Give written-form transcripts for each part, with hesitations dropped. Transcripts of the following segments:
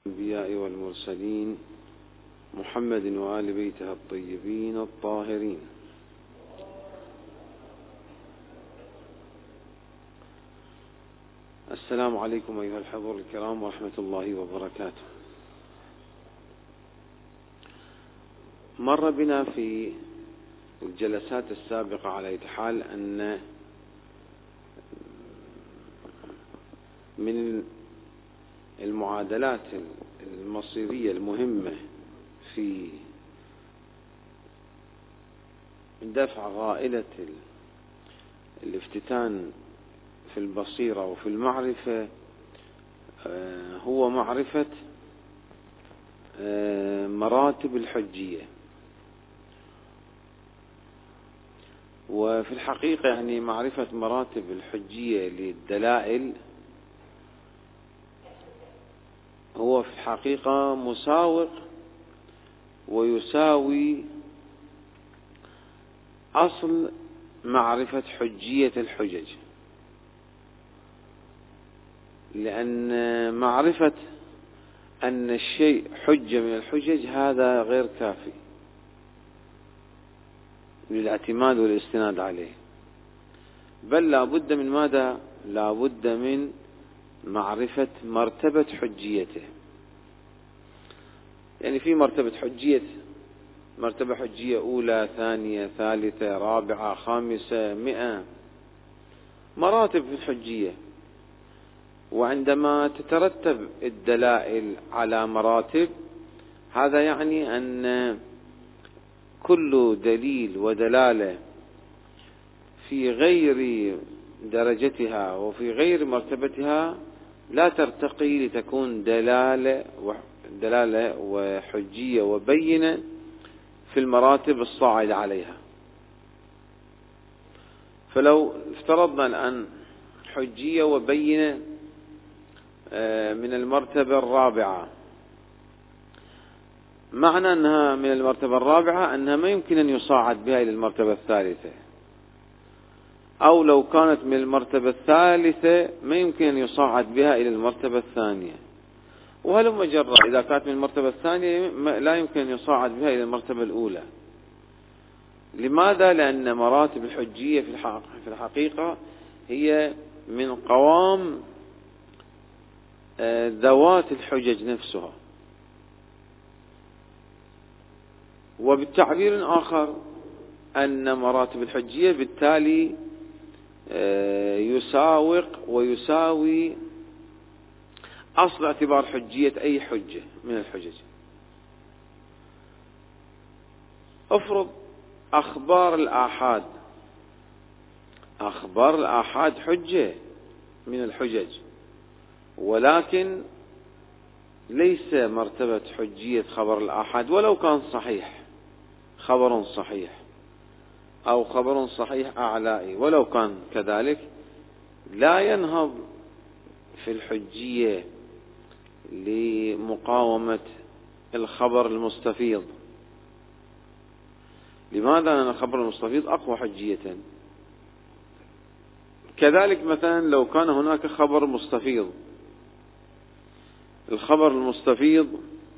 الأنبياء والمرسلين محمد وآل بيته الطيبين الطاهرين. السلام عليكم أيها الحضور الكرام ورحمة الله وبركاته. مر بنا في الجلسات السابقة على أي حال أن من المعادلات المصيرية المهمة في دفع غائلة الافتتان في البصيرة وفي المعرفة هو معرفة مراتب الحجية. وفي الحقيقة يعني معرفة مراتب الحجية للدلائل هو في الحقيقة مساوق ويساوي أصل معرفة حجية الحجج، لأن معرفة أن الشيء حجة من الحجج هذا غير كافي للاعتماد والاستناد عليه، بل لا بد من ماذا؟ لا بد من معرفة مرتبة حجيته. يعني في مرتبة حجية أولى، ثانية، ثالثة، رابعة، خامسة، 100 مراتب في الحجية. وعندما تترتب الدلائل على مراتب، هذا يعني أن كل دليل ودلالة في غير درجتها وفي غير مرتبتها لا ترتقي لتكون دلالة وحجية وبينة في المراتب الصاعدة عليها. فلو افترضنا الآن حجية وبينة من المرتبة الرابعة، معنى أنها من المرتبة الرابعة أنها ما يمكن أن يصاعد بها إلى المرتبة الثالثة، أو لو كانت من المرتبة الثالثة ما يمكن أن يصاعد بها إلى المرتبة الثانية، وهلم جرا إذا كانت من المرتبة الثانية لا يمكن أن يصاعد بها إلى المرتبة الأولى. لماذا؟ لأن مراتب الحجية في الحقيقة هي من قوام ذوات الحجج نفسها. وبالتعبير آخر أن مراتب الحجية بالتالي يساوق ويساوي أصل اعتبار حجية أي حجة من الحجج. افرض أخبار الآحاد حجة من الحجج، ولكن ليس مرتبة حجية خبر الآحاد ولو كان صحيح، خبر صحيح أو خبر صحيح أعلائي ولو كان كذلك، لا ينهض في الحجية لمقاومة الخبر المستفيض. لماذا؟ لأن الخبر المستفيض أقوى حجية. كذلك مثلا لو كان هناك خبر مستفيض، الخبر المستفيض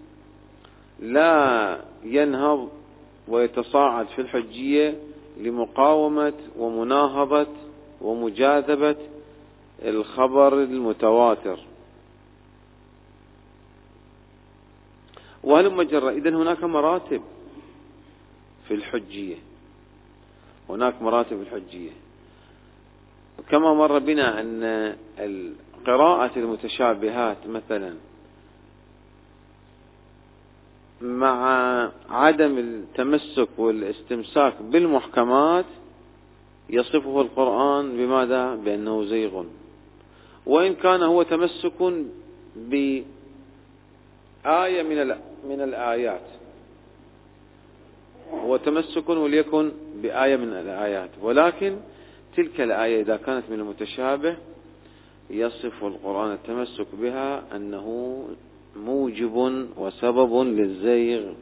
لا ينهض ويتصاعد في الحجية لمقاومة ومناهضة ومجاذبة الخبر المتواتر. وهلم جرا. إذن هناك مراتب في الحجية، هناك مراتب في الحجية. كما مر بنا أن قراءة المتشابهات مثلا مع عدم التمسك والاستمساك بالمحكمات يصفه القرآن بماذا؟ بأنه زيغ، وإن كان هو تمسك بآية من الآيات، هو تمسك وليكن بآية من الآيات، ولكن تلك الآية إذا كانت من المتشابه يصف القرآن التمسك بها أنه موجب وسبب للزيغ.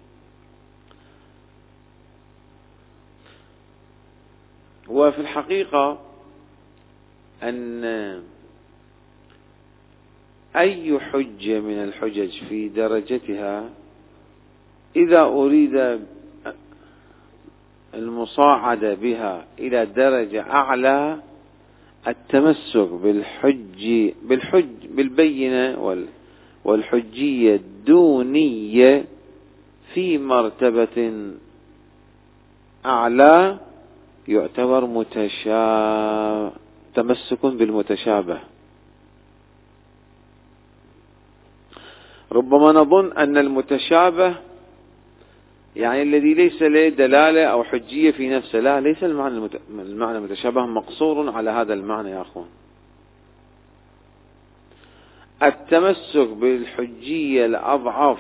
وفي الحقيقة أن أي حجة من الحجج في درجتها إذا أريد المصاعدة بها إلى درجة أعلى التمسك بالبينة والحجية الدونية في مرتبة أعلى يعتبر تمسك بالمتشابه. ربما نظن أن المتشابه يعني الذي ليس له دلالة أو حجية في نفسه، لا، ليس المعنى المتشابه مقصور على هذا المعنى يا أخوان. التمسك بالحجية الأضعف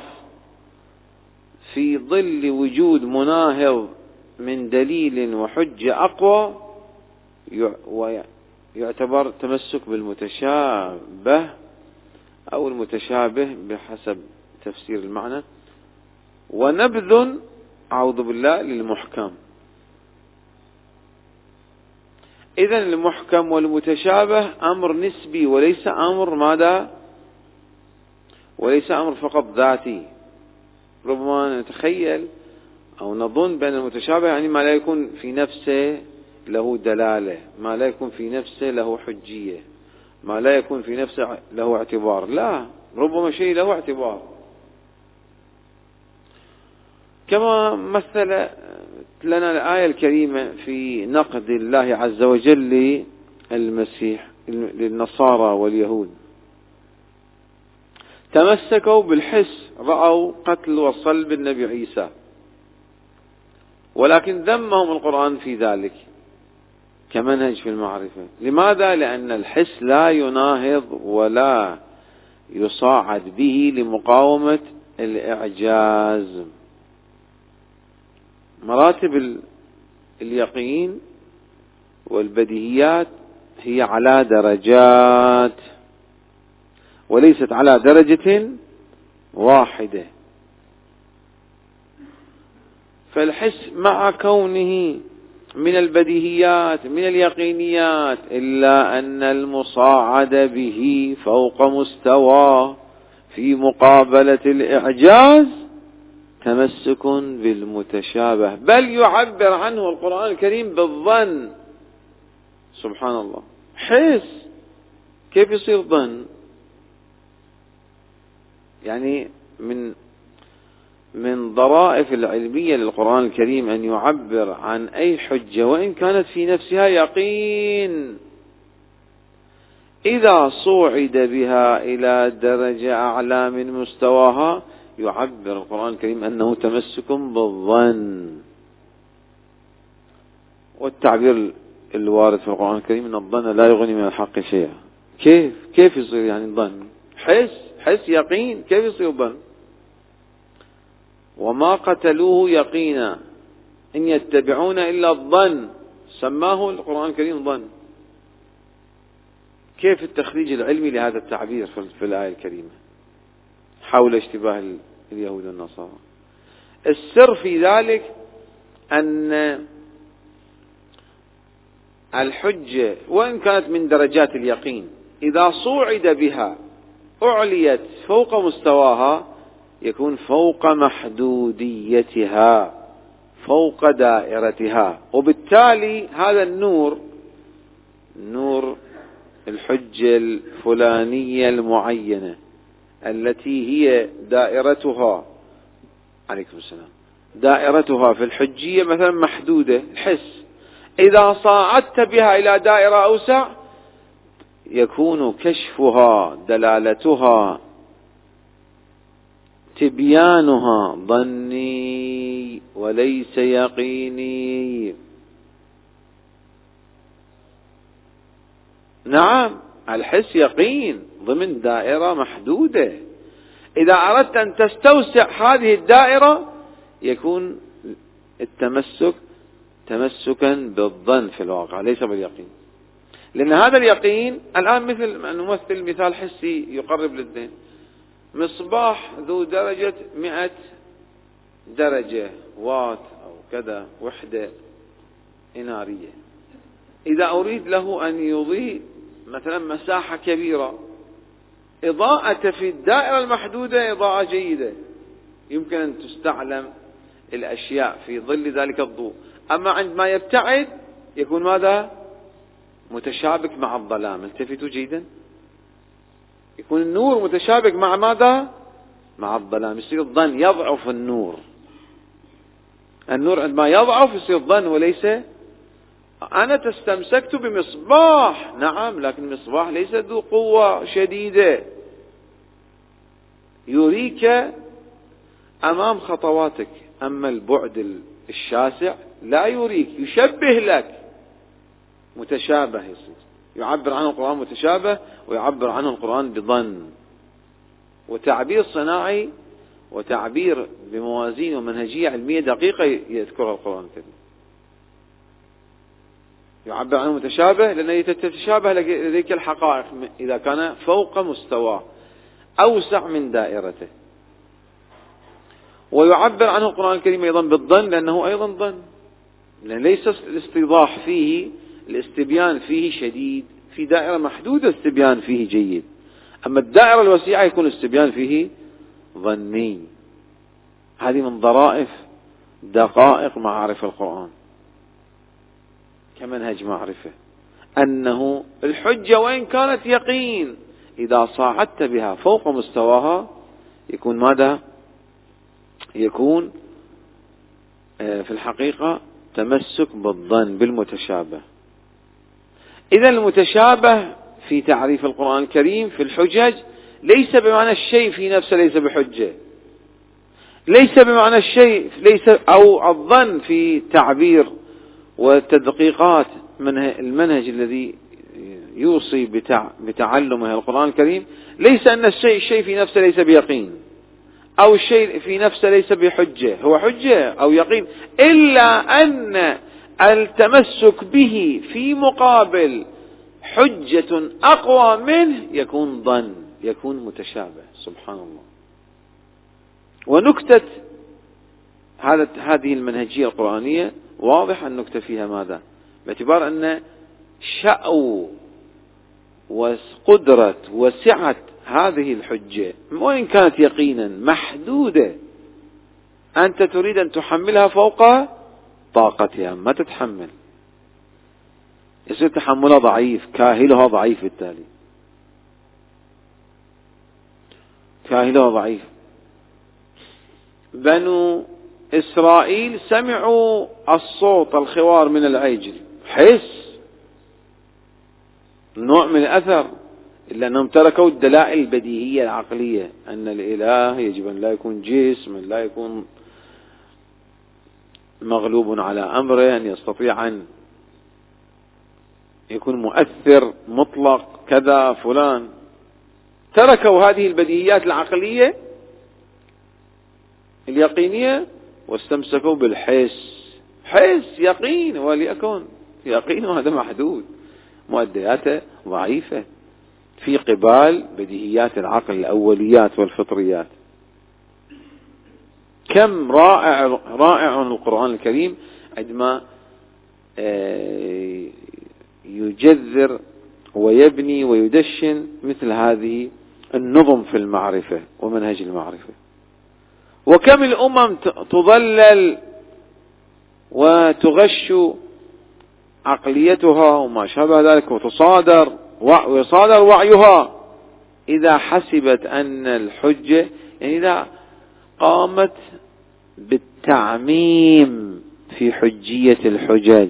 في ظل وجود مناهض من دليل وحجة أقوى ويعتبر تمسك بالمتشابه أو المتشابه بحسب تفسير المعنى، ونبذ أعوذ بالله للمحكم. إذن المحكم والمتشابه أمر نسبي وليس أمر ماذا؟ وليس أمر فقط ذاتي. ربما نتخيل أو نظن بأن المتشابه يعني ما لا يكون في نفسه له دلالة، ما لا يكون في نفسه له حجية، ما لا يكون في نفسه له اعتبار. لا، ربما شيء له اعتبار، كما مثل لنا الآية الكريمة في نقد الله عز وجل للمسيح للنصارى واليهود. تمسكوا بالحس، رأوا قتل وصلب النبي عيسى، ولكن ذمهم القرآن في ذلك كمنهج في المعرفة. لماذا؟ لأن الحس لا يناهض ولا يصاعد به لمقاومة الإعجاز. مراتب اليقين والبديهيات هي على درجات وليست على درجة واحدة. فالحس مع كونه من البديهيات من اليقينيات، إلا أن المصاعد به فوق مستوى في مقابلة الإعجاز تمسك بالمتشابه، بل يعبر عنه القرآن الكريم بالظن. سبحان الله، حس كيف يصير ظن؟ يعني من ضرائف العلمية للقرآن الكريم أن يعبر عن أي حجة وإن كانت في نفسها يقين، إذا صعد بها إلى درجة أعلى من مستواها يعبر القرآن الكريم أنه تمسك بالظن. والتعبير الوارد في القرآن الكريم أن الظن لا يغني من الحق شيئا. كيف يصير يعني الظن؟ حس يقين، كيف يصير ظن؟ وما قتلوه يقينا إن يتبعون إلا الظن، سماه القرآن الكريم ظن. كيف التخريج العلمي لهذا التعبير في الآية الكريمة حول اشتباه اليهود والنصارى؟ السر في ذلك أن الحجة وإن كانت من درجات اليقين إذا صعد بها أعليت فوق مستواها يكون فوق محدوديتها، فوق دائرتها، وبالتالي هذا نور الحجة الفلانية المعينة التي هي دائرتها عليكم السلام دائرتها في الحجية مثلا محدودة الحس، إذا صعدت بها إلى دائرة أوسع يكون كشفها دلالتها تبيانها ظني وليس يقيني. نعم، الحس يقين ضمن دائرة محدودة، إذا أردت أن تستوسع هذه الدائرة يكون التمسك تمسكا بالظن في الواقع ليس باليقين. لأن هذا اليقين الآن مثل أن نمثل مثال حسي يقرب للذهن. مصباح ذو درجة 100 درجة وات أو كذا وحدة إنارية، إذا أريد له أن يضيء مثلا مساحة كبيرة إضاءة في الدائرة المحدودة إضاءة جيدة، يمكن أن تستعلم الأشياء في ظل ذلك الضوء. أما عندما يبتعد يكون ماذا؟ متشابك مع الظلام. التفتوا جيدا، يكون النور متشابك مع ماذا؟ مع الظلام، يصير الظن، يضعف النور. النور عندما يضعف يصير ظن وليس. أنا تستمسكت بمصباح، نعم، لكن المصباح ليس ذو قوة شديدة، يريك أمام خطواتك. أما البعد الشاسع لا يريك، يشبه لك، متشابه يصير. يعبر عنه القرآن متشابه، ويعبر عنه القرآن بظن. وتعبير صناعي وتعبير بموازين ومنهجية علمية دقيقة يذكرها القرآن الكريم. يعبر عنه متشابه لأنه تتشابه لديك الحقائق إذا كان فوق مستواه، أوسع من دائرته. ويعبر عنه القرآن الكريم أيضا بالظن، لأنه أيضا ظن، لأن ليس الاستيضاح فيه، الاستبيان فيه شديد. في دائرة محدودة استبيان فيه جيد، أما الدائرة الوسيعة يكون الاستبيان فيه ظني. هذه من ظرائف دقائق معارف القرآن كمنهج معرفة، أنه الحجة وإن كانت يقين إذا صعدت بها فوق مستواها يكون ماذا؟ يكون في الحقيقة تمسك بالظن بالمتشابه. إذا المتشابه في تعريف القرآن الكريم في الحجج ليس بمعنى الشيء في نفسه ليس بحجة، ليس بمعنى الشيء ليس، أو الظن في تعبير وتدقيقات المنهج الذي يوصي بتعلمه القرآن الكريم، ليس أن الشيء في نفسه ليس بيقين، أو الشيء في نفسه ليس بحجة، هو حجة أو يقين، إلا أن التمسك به في مقابل حجة أقوى منه يكون ظن، يكون متشابه. سبحان الله. ونكتة هذه المنهجية القرآنية واضح النكتة فيها ماذا؟ باعتبار أن شأو وقدرة وسعة هذه الحجة وإن كانت يقينا محدودة، أنت تريد أن تحملها فوق طاقتها، ما تتحمل، يصير تحملها ضعيف، كاهلها ضعيف، بالتالي كاهلها ضعيف. بنو إسرائيل سمعوا الصوت الخوار من العجل، حس نوع من الأثر، إلا أنهم تركوا الدلائل البديهية العقلية أن الإله يجب أن لا يكون جسم، أن لا يكون مغلوب على أمره، أن يستطيع أن يكون مؤثر مطلق كذا فلان. تركوا هذه البديهيات العقلية اليقينية واستمسكوا بالحس. حس يقين، وليكن يقين هذا محدود، مؤدياته ضعيفة في قبال بديهيات العقل الأوليات والفطريات. كم رائع القرآن الكريم عندما يجذر ويبني ويدشن مثل هذه النظم في المعرفة ومنهج المعرفة. وكم الأمم تضلل وتغش عقليتها وما شابه ذلك، ويصادر وعيها إذا حسبت أن الحجة، يعني إذا قامت بالتعميم في حجية الحجج،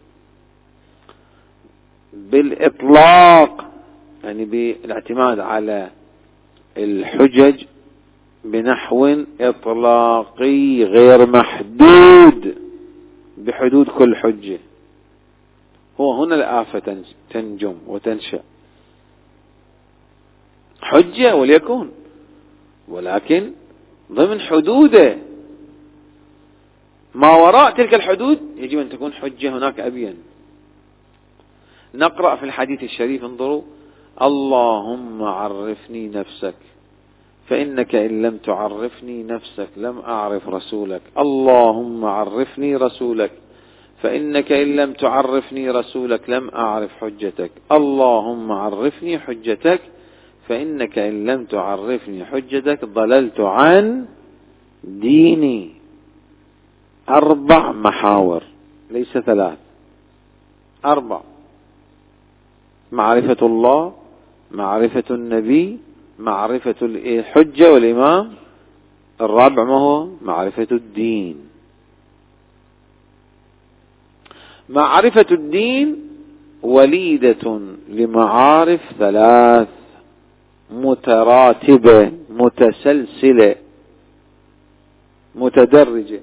بالإطلاق، يعني بالاعتماد على الحجج بنحو إطلاقي غير محدود بحدود كل حجة. هو هنا الآفة تنجم وتنشأ. حجة وليكن، ولكن ضمن حدوده، ما وراء تلك الحدود يجب أن تكون حجة هناك أبين. نقرأ في الحديث الشريف، انظروا: اللهم عرفني نفسك فإنك إن لم تعرفني نفسك لم أعرف رسولك. اللهم عرفني رسولك فإنك إن لم تعرفني رسولك لم أعرف حجتك. اللهم عرفني حجتك فإنك إن لم تعرفني حجتك ضللت عن ديني. 4 محاور ليس 3، 4: معرفة الله، معرفة النبي، معرفة الحجة والإمام، الرابع ما هو؟ معرفة الدين. معرفة الدين وليدة لمعارف 3 متراتبة متسلسلة متدرجة.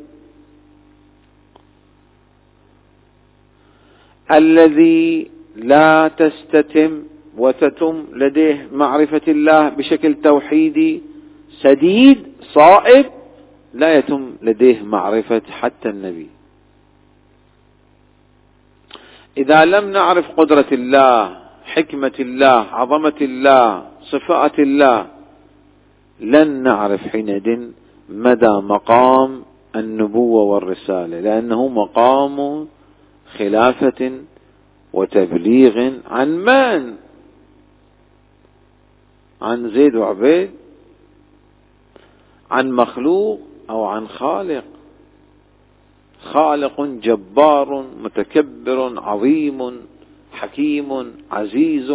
الذي لا تستتم وتتم لديه معرفة الله بشكل توحيدي سديد صائب لا يتم لديه معرفة حتى النبي. إذا لم نعرف قدرة الله، حكمة الله، عظمة الله، صفات الله، لن نعرف حينئذ مدى مقام النبوة والرسالة، لأنه مقام خلافة وتبليغ عن من؟ عن زيد وعبيد؟ عن مخلوق أو عن خالق؟ خالق جبار متكبر عظيم حكيم عزيز.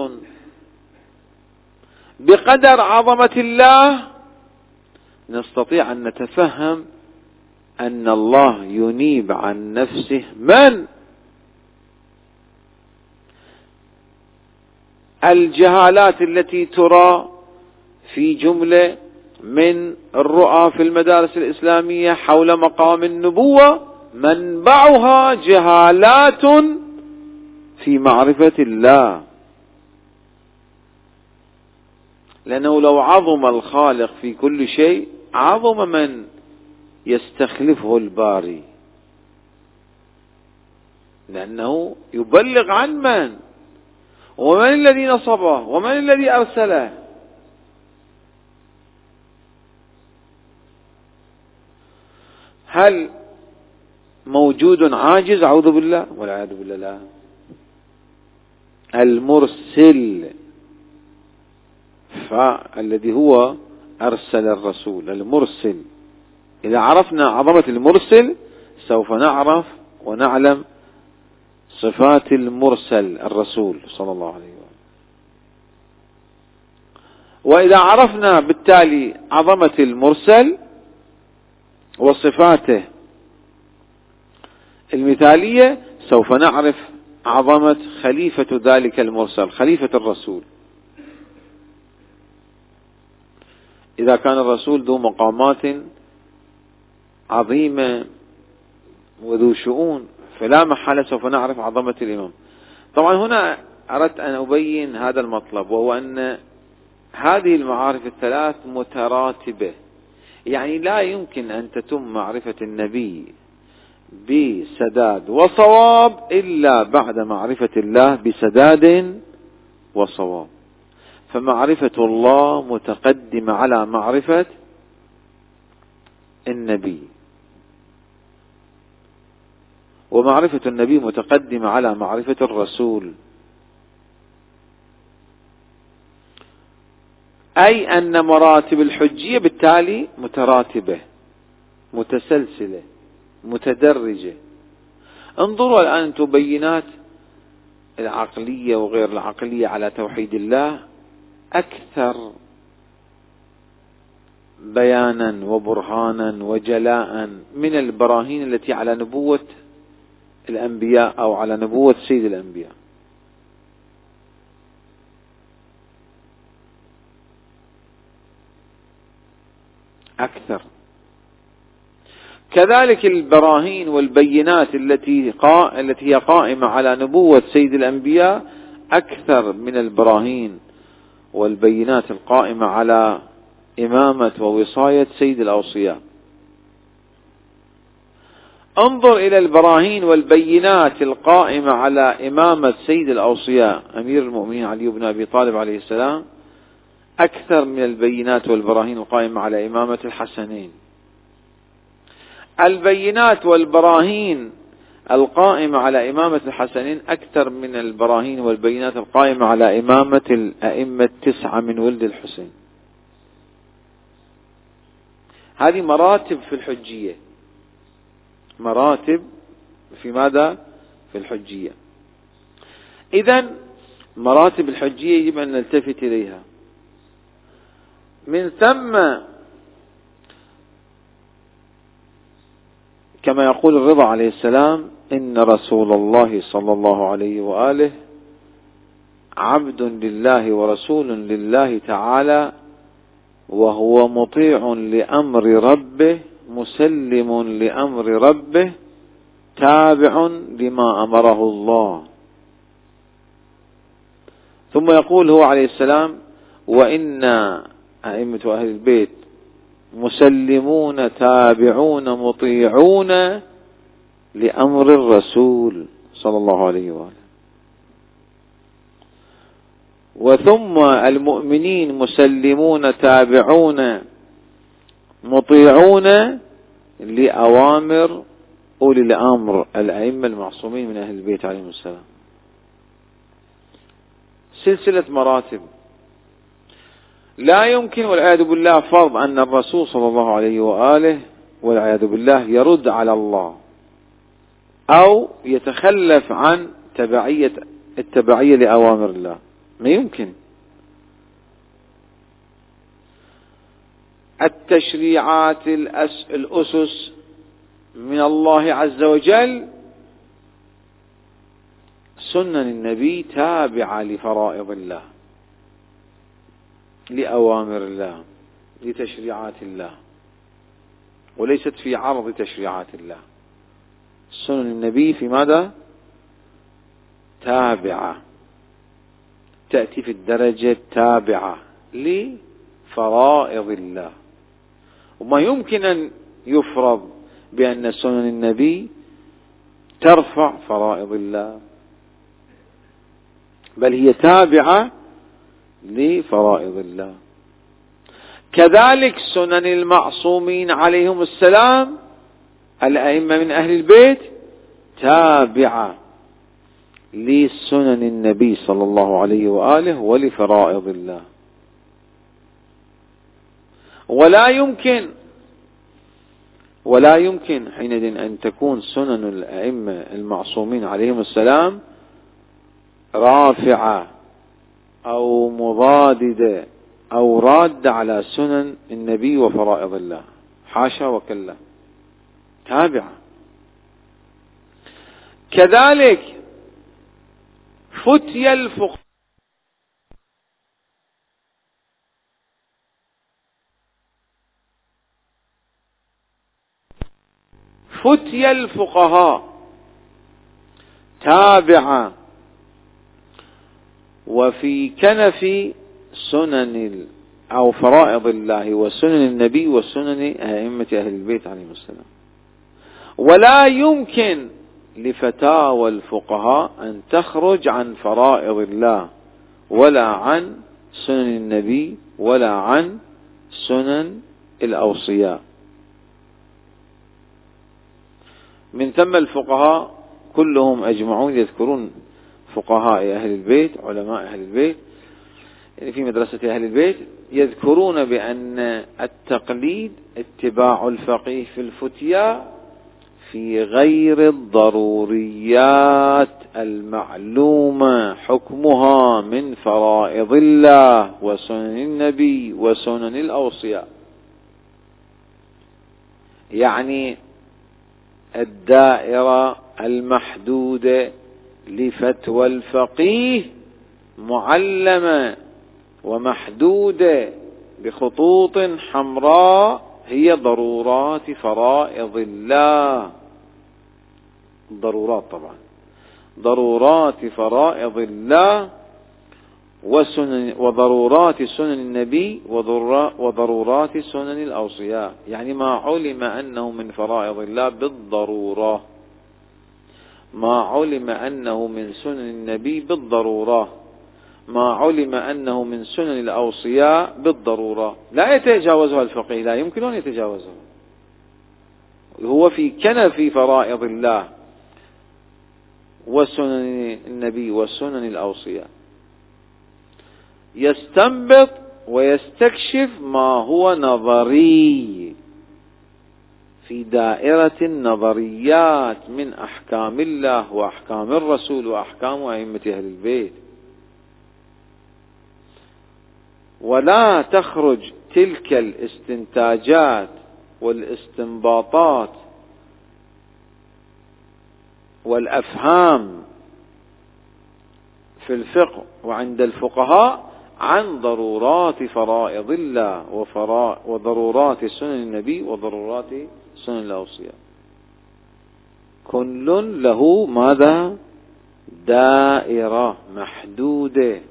بقدر عظمة الله نستطيع أن نتفهم أن الله ينيب عن نفسه من؟ الجهالات التي ترى في جملة من الرؤى في المدارس الإسلامية حول مقام النبوة منبعها جهالات في معرفة الله. لأنه لو عظم الخالق في كل شيء عظم من يستخلفه الباري، لأنه يبلغ عن من؟ ومن الذي نصبه؟ ومن الذي أرسله؟ هل موجود عاجز؟ أعوذ بالله والعياذ بالله. لا. المرسل، فالذي هو أرسل الرسول المرسل. إذا عرفنا عظمة المرسل سوف نعرف ونعلم صفات المرسل الرسول صلى الله عليه وسلم. وإذا عرفنا بالتالي عظمة المرسل وصفاته المثالية سوف نعرف عظمة خليفة ذلك المرسل، خليفة الرسول. إذا كان الرسول ذو مقامات عظيمة وذو شؤون فلا محالة سوف نعرف عظمة الإمام. طبعا هنا أردت أن أبين هذا المطلب، وهو أن هذه المعارف الثلاث متراتبة، يعني لا يمكن أن تتم معرفة النبي بسداد وصواب إلا بعد معرفة الله بسداد وصواب. فمعرفة الله متقدمة على معرفة النبي، ومعرفة النبي متقدمة على معرفة الرسول. أي أن مراتب الحجية بالتالي متراتبة متسلسلة متدرجة. انظروا الآن أنتم بينات العقلية وغير العقلية على توحيد الله أكثر بيانا وبرهانا وجلاء من البراهين التي على نبوة الأنبياء أو على نبوة سيد الأنبياء. أكثر. كذلك البراهين والبينات التي هي قائمة على نبوة سيد الأنبياء أكثر من البراهين والبينات القائمة على إمامة ووصاية سيد الأوصياء. انظر إلى البراهين والبينات القائمة على إمامة سيد الأوصياء أمير المؤمنين علي بن أبي طالب عليه السلام أكثر من البينات والبراهين القائمة على إمامة الحسنين. البينات والبراهين القائمة على إمامة الحسنين أكثر من البراهين والبينات القائمة على إمامة الأئمة 9 من ولد الحسين. هذه مراتب في الحجية، مراتب في ماذا؟ في الحجية. إذن مراتب الحجية يجب أن نلتفت إليها. من ثم كما يقول الرضا عليه السلام: إن رسول الله صلى الله عليه وآله عبد لله ورسول لله تعالى، وهو مطيع لأمر ربه مسلم لأمر ربه تابع لما أمره الله. ثم يقول هو عليه السلام: وإن أئمة أهل البيت مسلمون تابعون مطيعون لأمر الرسول صلى الله عليه وآله. وثم المؤمنين مسلمون تابعون مطيعون لأوامر أولي الأمر الأئمة المعصومين من أهل البيت عليهم السلام. سلسلة مراتب. لا يمكن والعياذ بالله فرض أن الرسول صلى الله عليه وآله والعياذ بالله يرد على الله أو يتخلف عن التبعية لأوامر الله، ما يمكن. التشريعات الأسس من الله عز وجل، سنن النبي تابعة لفرائض الله، لأوامر الله، لتشريعات الله، وليست في عرض تشريعات الله. سنن النبي في ماذا؟ تابعة، تأتي في الدرجة تابعة لفرائض الله. وما يمكن أن يفرض بأن سنن النبي ترفع فرائض الله، بل هي تابعة لفرائض الله. كذلك سنن المعصومين عليهم السلام الأئمة من أهل البيت تابعة لسنن النبي صلى الله عليه وآله ولفرائض الله. ولا يمكن حينئذ أن تكون سنن الأئمة المعصومين عليهم السلام رافعة أو مضادة أو رادة على سنن النبي وفرائض الله، حاشا وكلا، تابعة. كذلك فتي الفقهاء تابعة وفي كنف سنن أو فرائض الله وسنن النبي وسنن أئمة أهل البيت عليهم السلام. ولا يمكن لفتاوى الفقهاء أن تخرج عن فرائض الله ولا عن سنن النبي ولا عن سنن الأوصياء. من ثم الفقهاء كلهم أجمعون يذكرون فقهاء أهل البيت، علماء أهل البيت، يعني في مدرسة أهل البيت، يذكرون بأن التقليد اتباع الفقيه في الفتيا في غير الضروريات المعلومة حكمها من فرائض الله وسنن النبي وسنن الأوصياء. يعني الدائرة المحدودة لفتوى الفقيه معلمة ومحدودة بخطوط حمراء، هي ضرورات فرائض الله، ضرورات طبعا، ضرورات فرائض الله وضرورات سنن النبي وضرورات سنن الأوصياء. يعني ما علم أنه من فرائض الله بالضرورة، ما علم أنه من سنن النبي بالضرورة، ما علم أنه من سنن الأوصياء بالضرورة، لا يتجاوزها الفقيه، لا يمكن أن يتجاوزها. هو في كنف فرائض الله وسنن النبي وسنن الأوصياء، يستنبط ويستكشف ما هو نظري في دائرة النظريات من أحكام الله وأحكام الرسول وأحكام أئمة أهل البيت، ولا تخرج تلك الاستنتاجات والاستنباطات والأفهام في الفقه وعند الفقهاء عن ضرورات فرائض الله وضرورات سنن النبي وضرورات سنن الأوصياء. كل له ماذا؟ دائرة محدودة.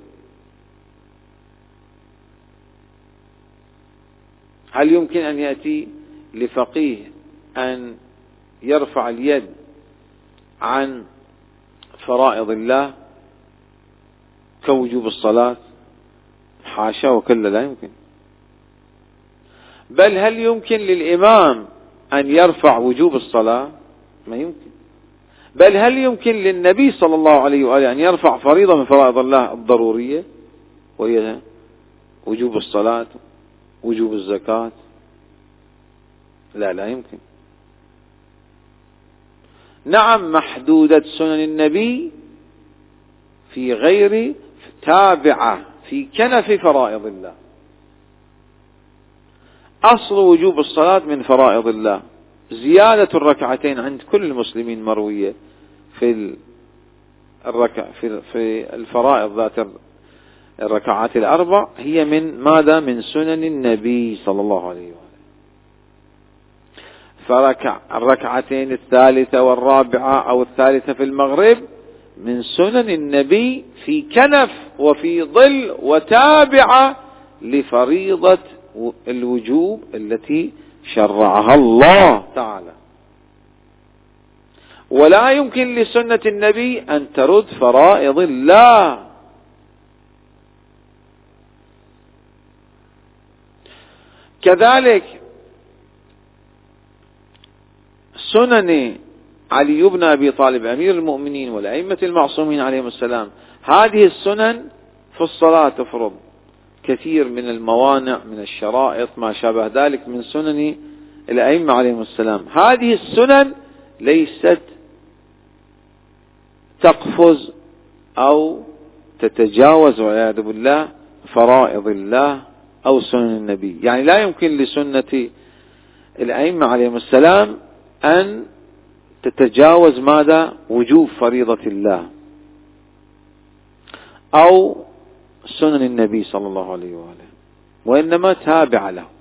هل يمكن أن يأتي لفقيه أن يرفع اليد عن فرائض الله كوجوب الصلاة؟ حاشا وكلا، لا يمكن. بل هل يمكن للإمام أن يرفع وجوب الصلاة؟ ما يمكن. بل هل يمكن للنبي صلى الله عليه وآله أن يرفع فريضة من فرائض الله الضرورية وهي وجوب الصلاة وجوب الزكاة؟ لا يمكن. نعم محدودة سنن النبي في غير تابعة في كنف فرائض الله. أصل وجوب الصلاة من فرائض الله، زيادة الركعتين عند كل المسلمين مروية في الفرائض ذات الركعات الأربع هي من ماذا؟ من سنن النبي صلى الله عليه وآله. الركعتين الثالثة والرابعة أو الثالثة في المغرب من سنن النبي في كنف وفي ظل وتابعة لفريضة الوجوب التي شرعها الله تعالى. ولا يمكن لسنة النبي أن ترد فرائض الله. كذلك سنن علي بن أبي طالب أمير المؤمنين والأئمة المعصومين عليهم السلام، هذه السنن في الصلاة تفرض كثير من الموانع من الشرائط ما شابه ذلك من سنن الأئمة عليهم السلام. هذه السنن ليست تقفز أو تتجاوز والعياذ بالله فرائض الله أو سنن النبي. يعني لا يمكن لسنة الأئمة عليهم السلام أن تتجاوز ماذا؟ وجوب فريضة الله أو سنن النبي صلى الله عليه وآله، وإنما تابع له.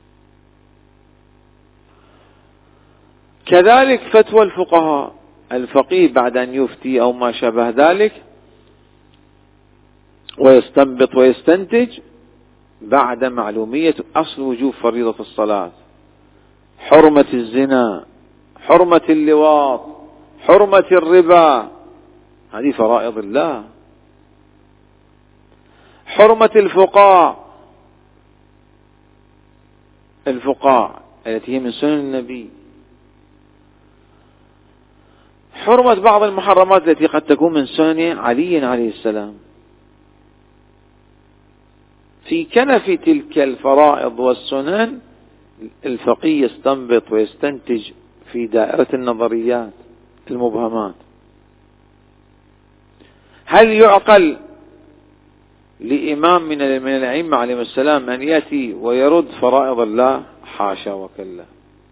كذلك فتوى الفقهاء، الفقيه بعد أن يفتي أو ما شابه ذلك ويستنبط ويستنتج بعد معلومية أصل وجوب فريضة الصلاة، حرمة الزنا، حرمة اللواط، حرمة الربا، هذه فرائض الله. حرمة الفقاع التي هي من سنن النبي، حرمة بعض المحرمات التي قد تكون من سنن علي عليه السلام. في كنف تلك الفرائض والسنن الفقيه يستنبط ويستنتج في دائرة النظريات المبهمات. هل يعقل لإمام من الأئمة عليهم السلام أن يأتي ويرد فرائض الله؟ حاشا وكلا.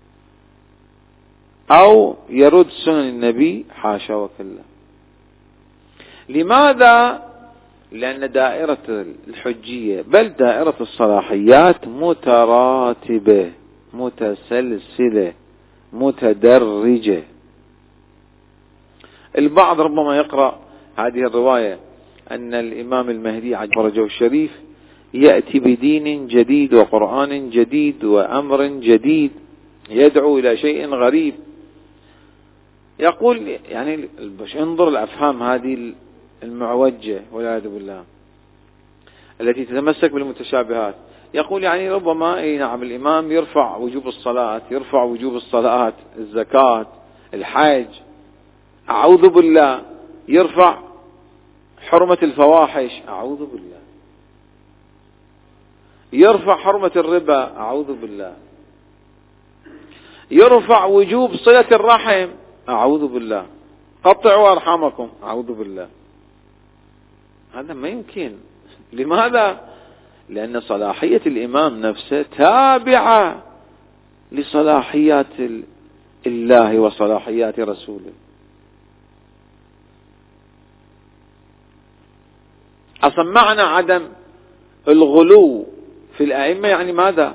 أو يرد سنن النبي؟ حاشا وكلا. لماذا؟ لأن دائرة الحجية بل دائرة الصلاحيات متراتبة متسلسلة متدرجة. البعض ربما يقرأ هذه الرواية أن الإمام المهدي عجل فرجه الشريف يأتي بدين جديد وقرآن جديد وأمر جديد يدعو إلى شيء غريب. يقول يعني انظر الأفهام هذه المعوجة والعياذ بالله التي تتمسك بالمتشابهات. يقول يعني ربما نعم الإمام يرفع وجوب الصلاة، يرفع وجوب الصلاة، الزكاة، الحج، أعوذ بالله، يرفع حرمة الفواحش، أعوذ بالله. يرفع حرمة الربا، أعوذ بالله. يرفع وجوب صلة الرحم، أعوذ بالله. قطعوا أرحامكم، أعوذ بالله. هذا ما يمكن. لماذا؟ لأن صلاحية الإمام نفسه تابعة لصلاحيات الله وصلاحيات رسوله. أصلا معنى عدم الغلو في الأئمة يعني ماذا؟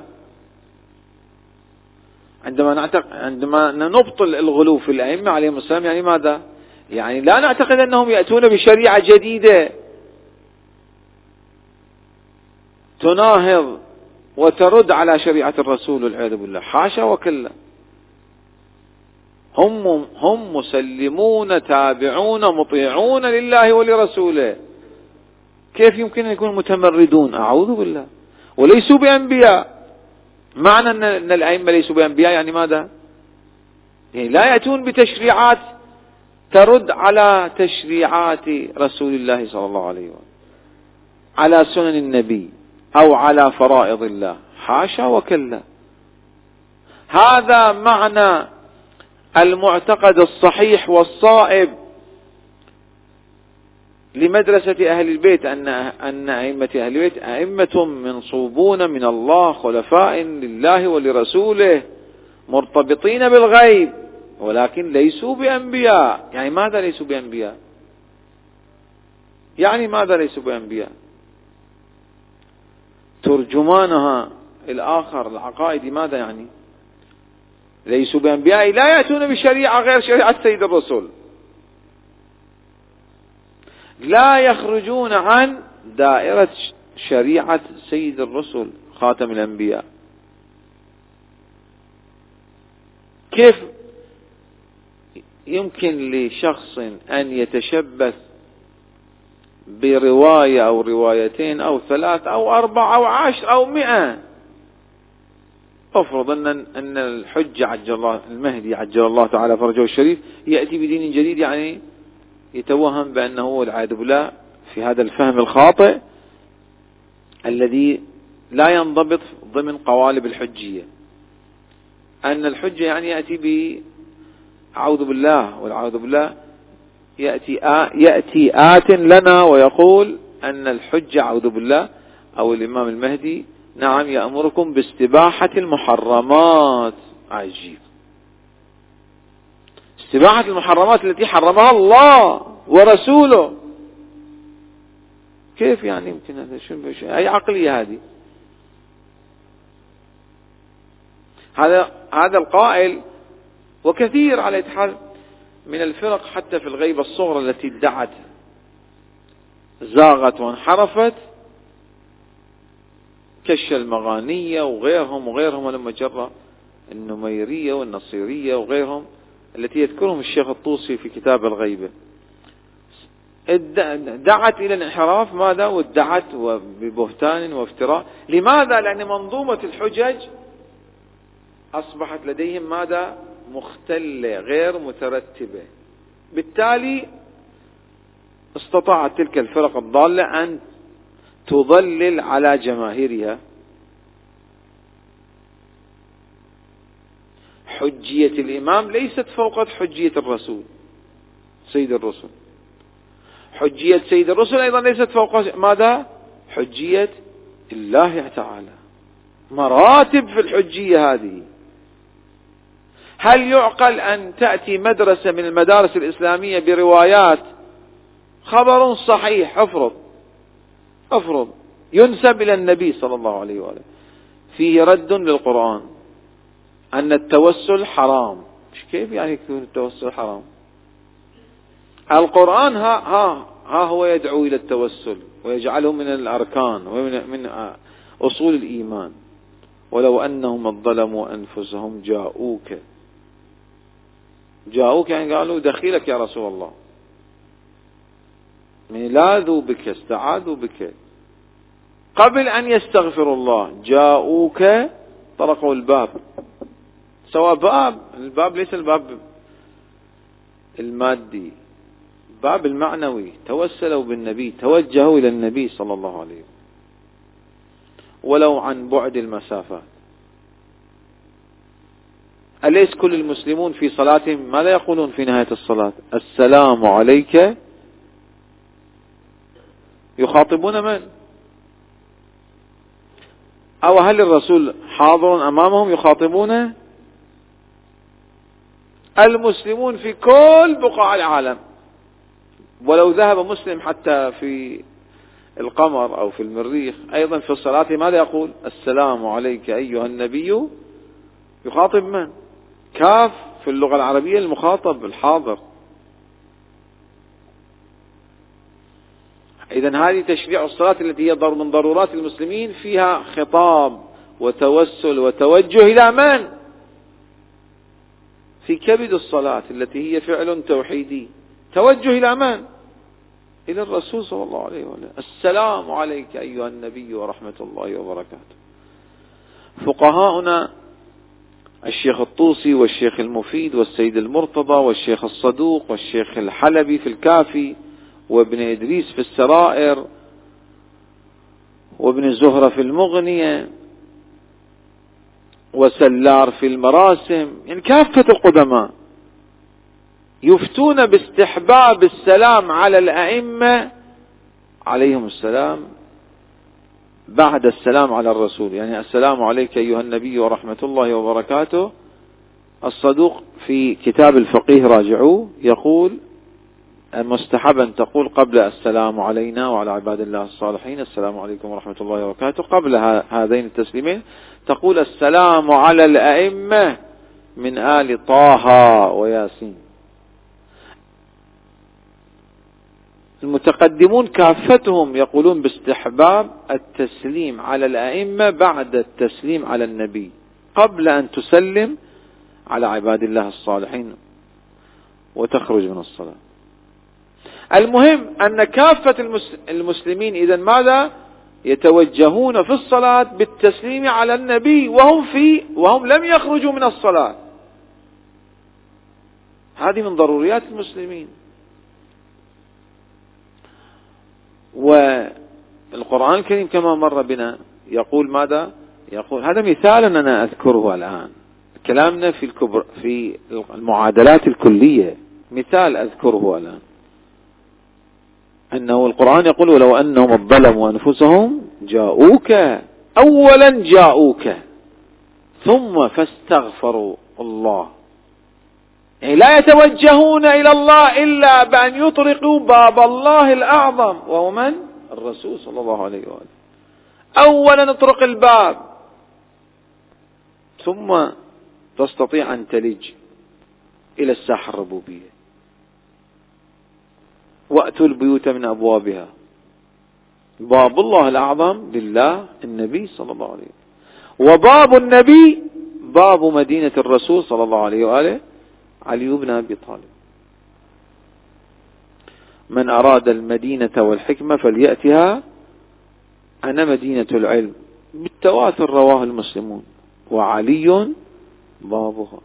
عندما نبطل الغلو في الأئمة عليهم السلام يعني ماذا؟ يعني لا نعتقد أنهم يأتون بشريعة جديدة تناهض وترد على شريعة الرسول والعياذ بالله، حاشا وكلا. هم مسلمون تابعون مطيعون لله ولرسوله. كيف يمكن أن يكونوا متمردون؟ أعوذ بالله. وليسوا بأنبياء. معنى أن الأئمة ليسوا بأنبياء يعني ماذا؟ يعني لا يأتون بتشريعات ترد على تشريعات رسول الله صلى الله عليه وسلم، على سنن النبي أو على فرائض الله، حاشا وكلا. هذا معنى المعتقد الصحيح والصائب لمدرسة أهل البيت، أن أئمة أهل البيت أئمة منصوبون من الله، خلفاء لله ولرسوله، مرتبطين بالغيب، ولكن ليسوا بأنبياء. يعني ماذا ليسوا بأنبياء؟ يعني ماذا ليسوا بأنبياء؟ ترجمانها الآخر العقائدي ماذا يعني؟ ليسوا بأنبياء لا يأتون بشريعة غير شريعة سيد الرسول، لا يخرجون عن دائرة شريعة سيد الرسل خاتم الأنبياء. كيف يمكن لشخص أن يتشبث برواية أو روايتين أو 3 أو 4 أو 10 أو 100؟ أفرض أن الحجة عجل الله المهدي عجل الله تعالى فرجه الشريف يأتي بدين جديد، يعني يتوهم بأنه والعياذ بالله في هذا الفهم الخاطئ الذي لا ينضبط ضمن قوالب الحجية، أن الحجة يعني يأتي أعوذ بالله والعياذ بالله، يأتي آت لنا ويقول أن الحجة أعوذ بالله أو الإمام المهدي نعم يأمركم باستباحة المحرمات. عجيب. استباحة المحرمات التي حرمها الله ورسوله. كيف يعني يمكن هذا؟ أي عقلية هذه؟ هذا القائل وكثير على إتحاد من الفرق حتى في الغيبة الصغرى التي ادعت زاغت وانحرفت كالشلمغانية وغيرهم لما جرى النميرية والنصيرية وغيرهم التي يذكرهم الشيخ الطوسي في كتاب الغيبة، دعت إلى الانحراف. ماذا؟ وادعت ببهتان وافتراء. لماذا؟ لأن منظومة الحجج أصبحت لديهم ماذا؟ مختلة غير مترتبة. بالتالي استطاعت تلك الفرق الضالة أن تضلل على جماهيرها. حجية الإمام ليست فوق حجية الرسول سيد الرسل. حجية سيد الرسل أيضا ليست فوق ماذا؟ حجية الله تعالى. مراتب في الحجية هذه. هل يعقل أن تأتي مدرسة من المدارس الإسلامية بروايات خبر صحيح أفرض ينسب إلى النبي صلى الله عليه وآله فيه رد للقرآن أن التوسل حرام؟ مش كيف يعني يكون التوسل حرام؟ القرآن ها هو يدعو إلى التوسل ويجعله من الأركان ومن أصول الإيمان. ولو أنهم ظلموا أنفسهم جاءوك يعني قالوا دخيلك يا رسول الله، لاذوا بك استعاذوا بك قبل أن يستغفروا الله، جاءوك طرقوا الباب. سواء الباب ليس الباب المادي، باب المعنوي، توسلوا بالنبي، توجهوا إلى النبي صلى الله عليه وسلم ولو عن بعد المسافات. أليس كل المسلمون في صلاتهم ماذا يقولون في نهاية الصلاة؟ السلام عليك. يخاطبون من؟ أو هل الرسول حاضر أمامهم يخاطبونه؟ المسلمون في كل بقاع العالم، ولو ذهب مسلم حتى في القمر أو في المريخ أيضا في الصلاة ماذا يقول؟ السلام عليك أيها النبي. يخاطب من؟ كاف في اللغة العربية المخاطب الحاضر. إذن هذه تشريع الصلاة التي هي من ضرورات المسلمين فيها خطاب وتوسل وتوجه إلى من؟ في كبد الصلاة التي هي فعل توحيدي، توجه إلى من؟ إلى الرسول صلى الله عليه وسلم. السلام عليك أيها النبي ورحمة الله وبركاته. فقهاؤنا الشيخ الطوسي والشيخ المفيد والسيد المرتضى والشيخ الصدوق والشيخ الحلبي في الكافي وابن إدريس في السرائر وابن زهرة في المغنية وسلار في المراسم، يعني كافة القدماء يفتون باستحباب السلام على الأئمة عليهم السلام بعد السلام على الرسول. يعني السلام عليك أيها النبي ورحمة الله وبركاته. الصدوق في كتاب الفقيه راجعوه يقول مستحبا تقول قبل السلام علينا وعلى عباد الله الصالحين السلام عليكم ورحمة الله وبركاته، قبل هذين التسليمين تقول السلام على الأئمة من آل طه وياسين. المتقدمون كافتهم يقولون باستحباب التسليم على الأئمة بعد التسليم على النبي قبل أن تسلم على عباد الله الصالحين وتخرج من الصلاة. المهم أن كافة المسلمين إذن ماذا؟ يتوجهون في الصلاة بالتسليم على النبي وهم لم يخرجوا من الصلاة. هذه من ضروريات المسلمين. والقرآن الكريم كما مر بنا يقول ماذا؟ يقول هذا مثال أنا أذكره الآن، كلامنا في المعادلات الكلية، مثال أذكره الآن أنه القرآن يقول ولو أنهم ظلموا أنفسهم جاءوك، أولا جاءوك ثم فاستغفروا الله، يعني لا يتوجهون إلى الله إلا بأن يطرقوا باب الله الأعظم وهو من؟ الرسول صلى الله عليه وآله. أولا اطرق الباب ثم تستطيع أن تلج إلى الساحة الربوبية. وأتوا البيوت من أبوابها، باب الله الأعظم لله النبي صلى الله عليه وسلم، وباب النبي باب مدينة الرسول صلى الله عليه وآله علي بن أبي طالب. من أراد المدينة والحكمة فليأتها، أنا مدينة العلم بالتواتر رواه المسلمون وعلي بابها.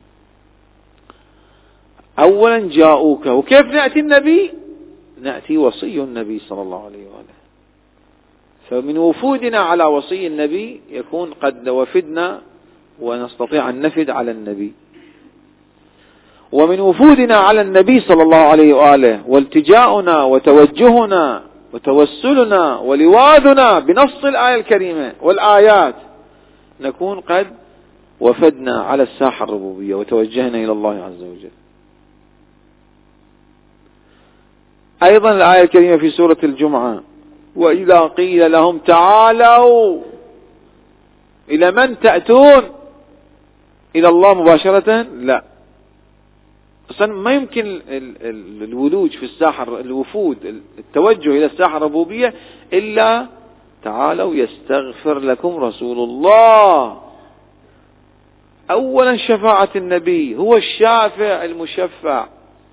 أولا جاءوك، وكيف نأتي النبي؟ نأتي وصي النبي صلى الله عليه وآله. فمن وفودنا على وصي النبي يكون قد وفدنا ونستطيع أن نفد على النبي. ومن وفودنا على النبي صلى الله عليه وآله والتجاؤنا وتوجهنا وتوسلنا ولواذنا بنص الآية الكريمة والآيات نكون قد وفدنا على الساحة الربوبية وتوجهنا إلى الله عز وجل. أيضا الآية الكريمة في سورة الجمعة وإذا قيل لهم تعالوا إلى من تأتون؟ إلى الله مباشرة؟ لا، أصلا ما يمكن الولوج في الساحة، الوفود التوجه إلى الساحة الربوبية إلا تعالوا يستغفر لكم رسول الله. أولا شفاعة النبي، هو الشافع المشفع.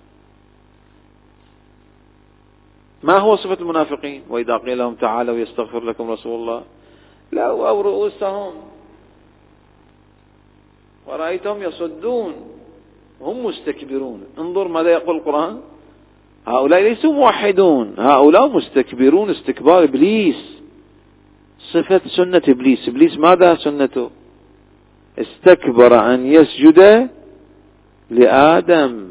ما هو صفة المنافقين؟ وإذا قيل لهم تعالوا يستغفر لكم رسول الله لأووا رؤوسهم ورأيتهم يصدون هم مستكبرون. انظر ماذا يقول القرآن، هؤلاء ليسوا موحدون، هؤلاء مستكبرون استكبار إبليس. صفة سنة إبليس. إبليس ماذا سنته؟ استكبر أن يسجد لآدم.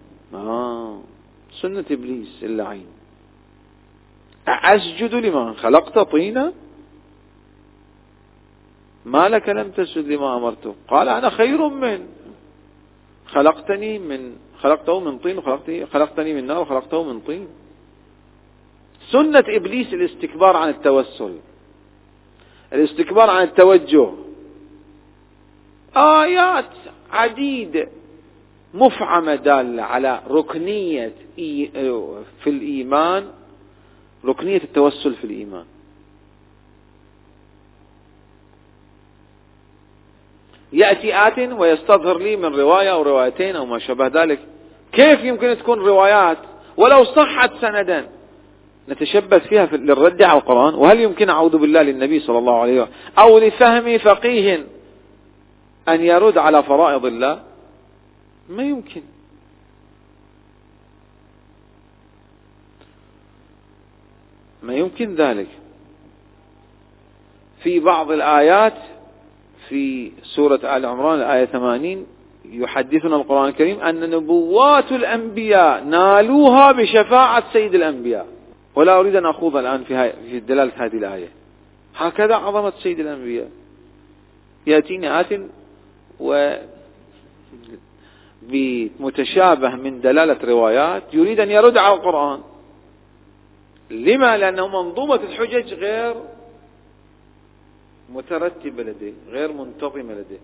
سنة إبليس اللعين. أسجد لمن خلقت طينا؟ ما لك لم تسجد لما أمرته؟ قال أنا خير من خلقته من طين خلقتني من نار وخلقته من طين. سنة إبليس الاستكبار عن التوسل، الاستكبار عن التوجه. آيات عديدة مفعمة دالة على ركنية في الإيمان، ركنية التوسل في الإيمان. يأتي آت ويستظهر لي من رواية أو روايتين أو ما شابه ذلك. كيف يمكن تكون روايات ولو صحت سندا نتشبث فيها للرد على القرآن؟ وهل يمكن أعوذ بالله للنبي صلى الله عليه وسلم أو لفهم فقيه أن يرد على فرائض الله؟ ما يمكن. ما يمكن ذلك. في بعض الآيات في سورة آل عمران الآية 80 يحدثنا القرآن الكريم أن نبوات الأنبياء نالوها بشفاعة سيد الأنبياء. ولا أريد أن أخوض الآن في دلالة هذه الآية. هكذا عظمة سيد الأنبياء. يأتيني آت بمتشابه من دلالة روايات يريد أن يرد على القرآن. لما؟ لأنه منظومة الحجج غير مترتبة لديه، غير منتظمة لديه،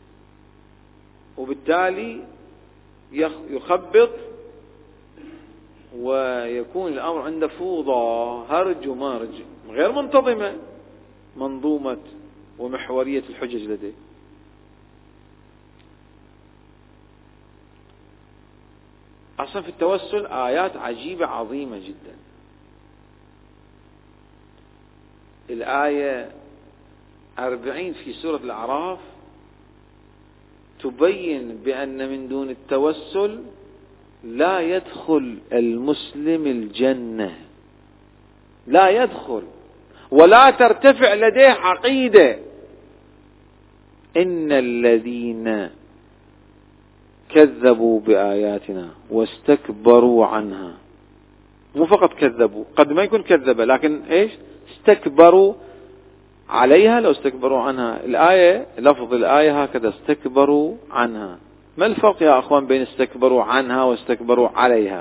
وبالتالي يخبط ويكون الأمر عنده فوضى، هرج ومارج، غير منتظمة منظومة ومحورية الحجج لديه. أصلا في التوسل آيات عجيبة عظيمة جدا. الآية 40 في سورة الأعراف تبين بأن من دون التوسل لا يدخل المسلم الجنة، لا يدخل ولا ترتفع لديه عقيدة. إن الذين كذبوا بآياتنا واستكبروا عنها. مو فقط كذبوا، قد ما يكون كذب لكن ايش؟ استكبروا عليها. لو استكبروا عنها، الآية لفظ الآية هكذا، استكبروا عنها. ما الفرق يا أخوان بين استكبروا عنها واستكبروا عليها؟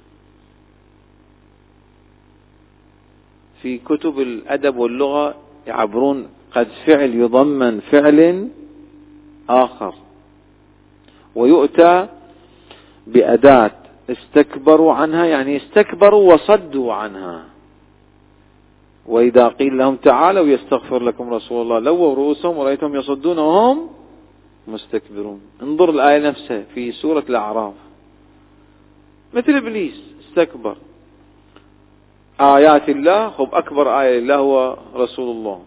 في كتب الأدب واللغة يعبرون قد فعل يضمن فعل آخر ويؤتى بأداة استكبروا عنها، يعني استكبروا وصدوا عنها. وإذا قيل لهم تعالوا يستغفر لكم رسول الله لووا رؤوسهم ورأيتهم يصدون وهم مستكبرون. انظر الآية نفسها في سورة الأعراف. مثل إبليس استكبر آيات الله. خب أكبر آية لله هو رسول الله.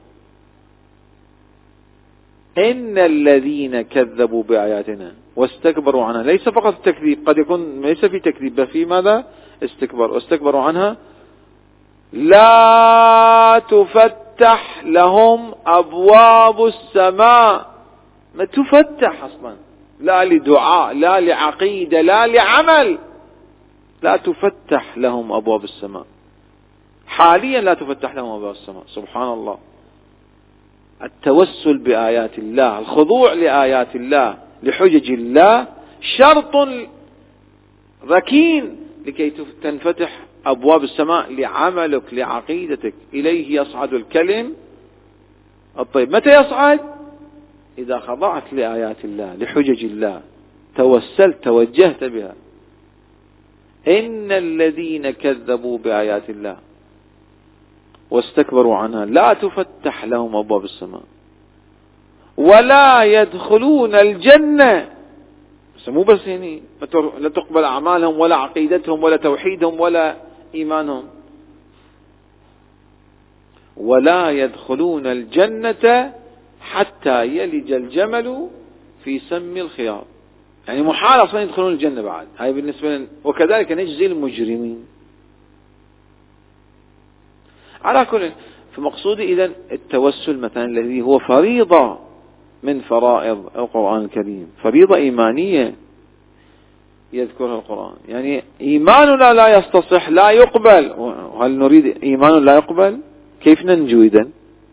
إن الذين كذبوا بآياتنا واستكبروا عنها. ليس فقط التكذيب، قد يكون ليس في تكذيب، بل في ماذا؟ استكبار. واستكبروا عنها لا تفتح لهم أبواب السماء. ما تفتح أصلا، لا لدعاء لا لعقيدة لا لعمل. لا تفتح لهم أبواب السماء. حاليا لا تفتح لهم أبواب السماء. سبحان الله. التوسل بآيات الله، الخضوع لآيات الله لحجج الله شرط ركين لكي تنفتح أبواب السماء لعملك لعقيدتك. إليه يصعد الكلم الطيب. متى يصعد؟ إذا خضعت لآيات الله لحجج الله، توسلت توجهت بها. إن الذين كذبوا بآيات الله واستكبروا عنها لا تفتح لهم أبواب السماء ولا يدخلون الجنة. مو بس يعني لا تقبل أعمالهم ولا عقيدتهم ولا توحيدهم ولا إيمانهم. ولا يدخلون الجنة حتى يلج الجمل في سم الخياط. يعني محال أصلا يدخلون الجنة بعد. هاي بالنسبة لنا، وكذلك نجزي المجرمين. على كل، فمقصودي إذن التوسل مثلا الذي هو فريضة من فرائض القرآن الكريم، فريضة إيمانية يذكرها القرآن، يعني إيماننا لا يستصح لا يقبل. وهل نريد إيمان لا يقبل؟ كيف ننجو إذن؟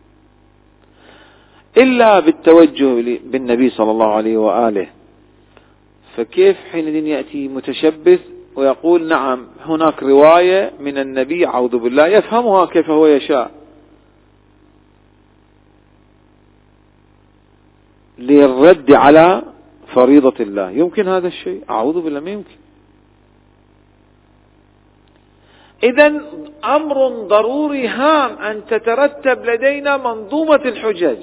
إلا بالتوجه بالنبي صلى الله عليه وآله. فكيف حينئذ يأتي متشبث ويقول نعم هناك رواية من النبي أعوذ بالله يفهمها كيف هو يشاء للرد على فريضة الله؟ يمكن هذا الشيء؟ أعوذ بالله، ما يمكن. إذن أمر ضروري هام أن تترتب لدينا منظومة الحجج.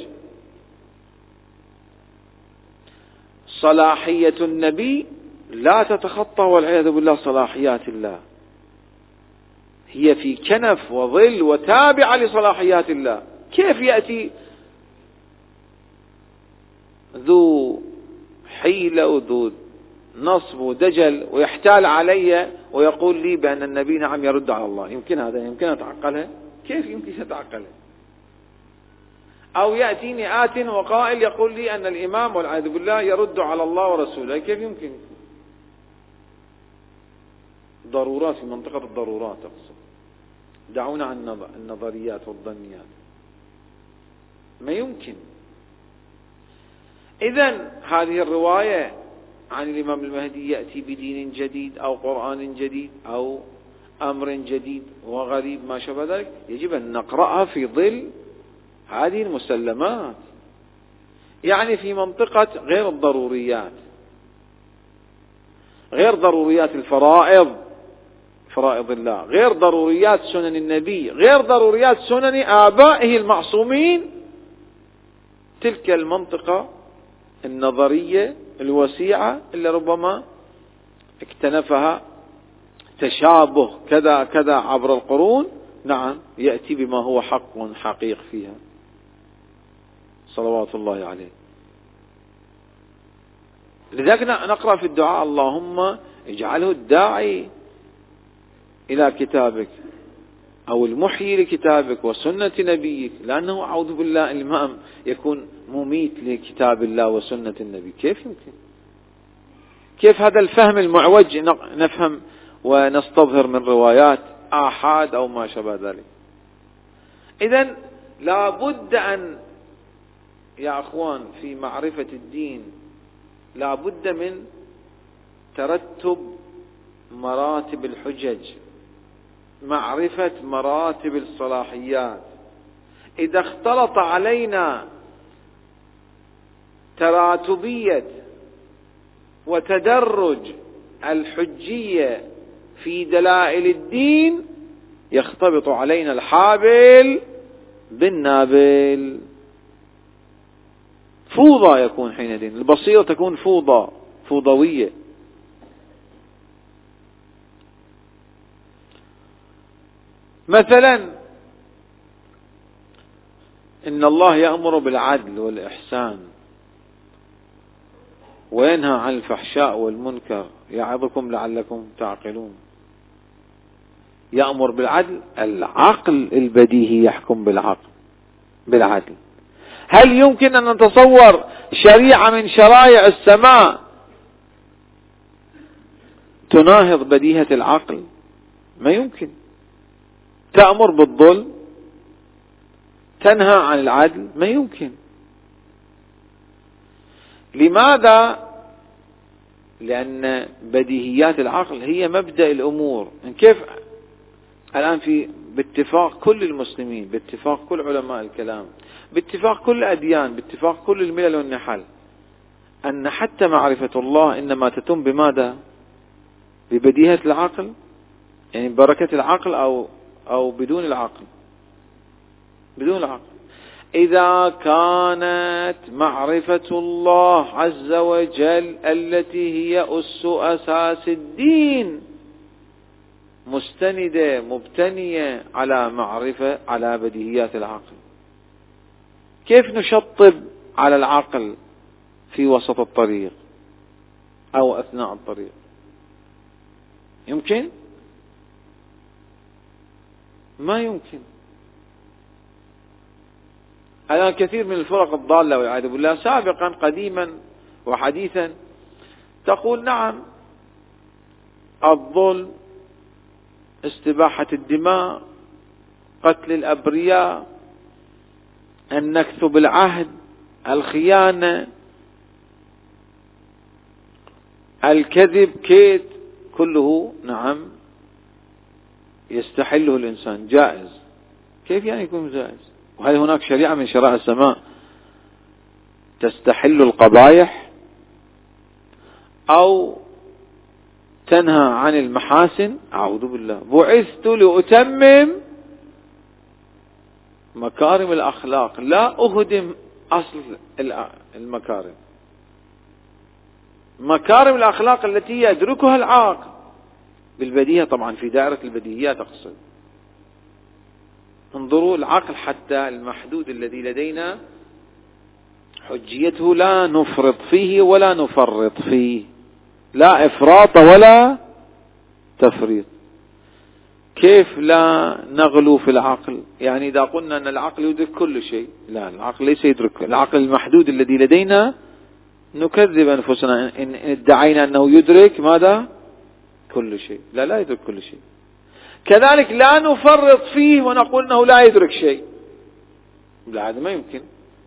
صلاحية النبي لا تتخطى والعياذ بالله صلاحيات الله، هي في كنف وظل وتابعة لصلاحيات الله. كيف يأتي ذو حيلة وذو نصب ودجل ويحتال علي ويقول لي بأن النبي نعم يرد على الله؟ يمكن هذا؟ يمكن أتعقلها؟ كيف يمكن أتعقلها؟ أو يأتيني آت وقائل يقول لي أن الإمام والعياذ بالله يرد على الله ورسوله، كيف يمكن؟ ضرورات، في منطقة الضرورات أقصد. دعونا عن النظريات والظنيات، ما يمكن. إذن هذه الرواية عن الإمام المهدي يأتي بدين جديد أو قرآن جديد أو أمر جديد وغريب ما شابه ذلك، يجب أن نقرأها في ظل هذه المسلمات، يعني في منطقة غير الضروريات، غير ضروريات الفرائض، فرائض الله، غير ضروريات سنن النبي، غير ضروريات سنن آبائه المعصومين. تلك المنطقة النظرية الوسيعة اللي ربما اكتنفها تشابه كذا كذا عبر القرون، نعم يأتي بما هو حق حقيق فيها صلوات الله عليه. لذلك نقرأ في الدعاء اللهم اجعله الداعي إلى كتابك أو المحيي لكتابك وسنة نبيك، لأنه أعوذ بالله الإمام يكون مميت لكتاب الله وسنة النبي. كيف يمكن؟ كيف هذا الفهم المعوج نفهم ونستظهر من روايات آحاد أو ما شابه ذلك؟ إذن لابد أن يا أخوان في معرفة الدين لابد من ترتب مراتب الحجج، معرفة مراتب الصلاحيات. إذا اختلط علينا تراتبية وتدرج الحجية في دلائل الدين يختلط علينا الحابل بالنابل، فوضى يكون حينئذ، البصيرة تكون فوضوية. مثلا إن الله يأمر بالعدل والإحسان وينهى عن الفحشاء والمنكر يعظكم لعلكم تعقلون. يأمر بالعدل، العقل البديهي يحكم بالعدل. هل يمكن أن نتصور شريعة من شرائع السماء تناهض بديهة العقل؟ ما يمكن. تأمر بالظلم، تنهى عن العدل، ما يمكن. لماذا؟ لأن بديهيات العقل هي مبدأ الأمور. كيف الآن باتفاق كل المسلمين، باتفاق كل علماء الكلام، باتفاق كل الأديان، باتفاق كل الملل والنحل، أن حتى معرفة الله إنما تتم بماذا؟ ببديهة العقل، يعني بركة العقل أو بدون العقل؟ بدون العقل. إذا كانت معرفة الله عز وجل التي هي أساس الدين مستندة مبتنية على معرفة على بديهيات العقل، كيف نشطب على العقل في وسط الطريق؟ أو أثناء الطريق؟ يمكن؟ ما يمكن. الآن كثير من الفرق الضالة والعياذ بالله سابقا قديما وحديثا تقول نعم الظلم، استباحة الدماء، قتل الأبرياء، النكث بالعهد، الخيانة، الكذب، كيد، كله نعم يستحله الإنسان، جائز. كيف يعني يكون جائز؟ وهل هناك شريعة من شرائع السماء تستحل القبائح أو تنهى عن المحاسن؟ أعوذ بالله. بعثت لأتمم مكارم الأخلاق، لا أهدم أصل المكارم. مكارم الأخلاق التي يدركها العاقل بالبديهة، طبعا في دائرة البديهيات أقصد. انظروا العقل حتى المحدود الذي لدينا حجيته لا نفرط فيه ولا نفرط فيه، لا إفراط ولا تفريط. كيف لا نغلو في العقل؟ يعني إذا قلنا أن العقل يدرك كل شيء، لا، العقل ليس يدرك. العقل المحدود الذي لدينا نكذب أنفسنا إن ادعينا أنه يدرك ماذا؟ كل شيء. لا، لا يدرك كل شيء. كذلك لا نفرط فيه ونقول أنه لا يدرك شيء، لا، هذا ما يمكن.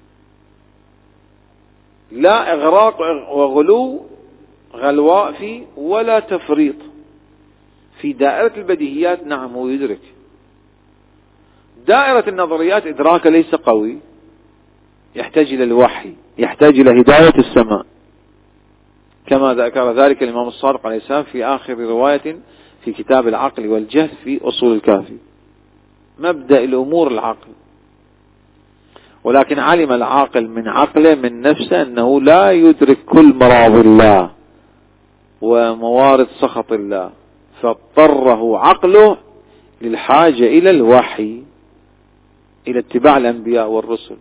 لا إغراق وغلو غلواء فيه ولا تفريط. في دائرة البديهيات نعم هو يدرك. دائرة النظريات إدراكه ليس قوي، يحتاج إلى الوحي، يحتاج إلى هداية السماء، كما ذكر ذلك الإمام الصادق عليه السلام في آخر رواية في كتاب العقل والجهل في أصول الكافي. مبدأ الأمور العقل، ولكن علم العاقل من عقله من نفسه أنه لا يدرك كل مراضي الله وموارد سخط الله، فاضطره عقله للحاجة إلى الوحي، إلى اتباع الأنبياء والرسل.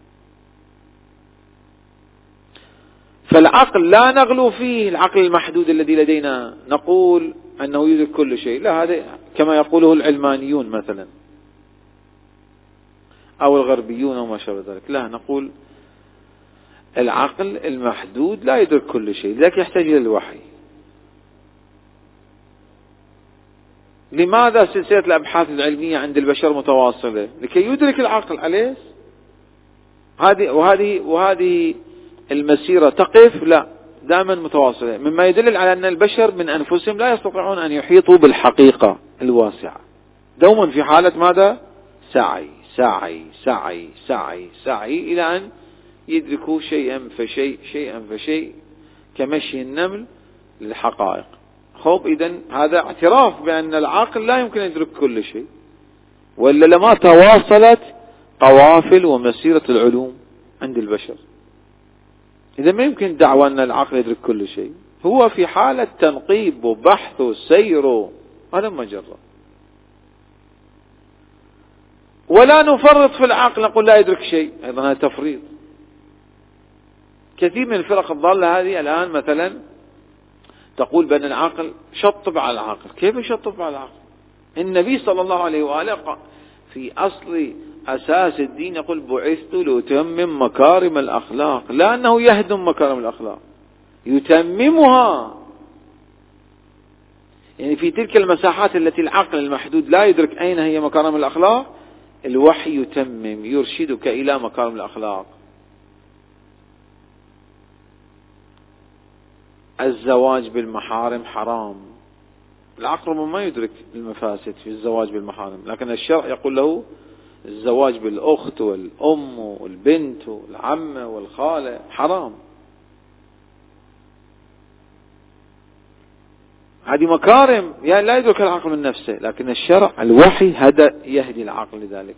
فالعقل لا نغلو فيه، العقل المحدود الذي لدينا نقول أنه يدرك كل شيء، لا، هذا كما يقوله العلمانيون مثلا أو الغربيون أو ما شابه ذلك. لا، نقول العقل المحدود لا يدرك كل شيء، لذلك يحتاج إلى الوحي. لماذا سلسلة الأبحاث العلمية عند البشر متواصلة؟ لكي يدرك العقل عليه. وهذه المسيرة تقف؟ لا، دائما متواصلة، مما يدل على أن البشر من أنفسهم لا يستطيعون أن يحيطوا بالحقيقة الواسعة، دوما في حالة ماذا؟ سعي سعي سعي سعي سعي إلى أن يدركوا شيئا فشيء شيئا فشيء كمشي النمل للحقائق. خب، إذن هذا اعتراف بأن العقل لا يمكن أن يدرك كل شيء، وإلا لما تواصلت قوافل ومسيرة العلوم عند البشر. إذا ما يمكن دعوى أن العقل يدرك كل شيء، هو في حالة تنقيب وبحث وسير، هذا مجرد. ولا نفرط في العقل، نقول لا يدرك شيء، أيضا هذا تفريط. كثير من الفرق الضالة هذه الآن مثلا تقول بأن العقل شطب على العقل. كيف يشطب على العقل؟ النبي صلى الله عليه وآله في أصل أساس الدين يقول بعثت لأتمم مكارم الأخلاق، لا أنه يهدم مكارم الأخلاق، يتممها. يعني في تلك المساحات التي العقل المحدود لا يدرك أين هي مكارم الأخلاق، الوحي يتمم، يرشدك إلى مكارم الأخلاق. الزواج بالمحارم حرام، العقل ما يدرك المفاسد في الزواج بالمحارم، لكن الشرع يقول له الزواج بالأخت والأم والبنت والعمة والخالة حرام. هذه مكارم يعني لا يدرك العقل من نفسه، لكن الشرع الوحي يهدي العقل لذلك.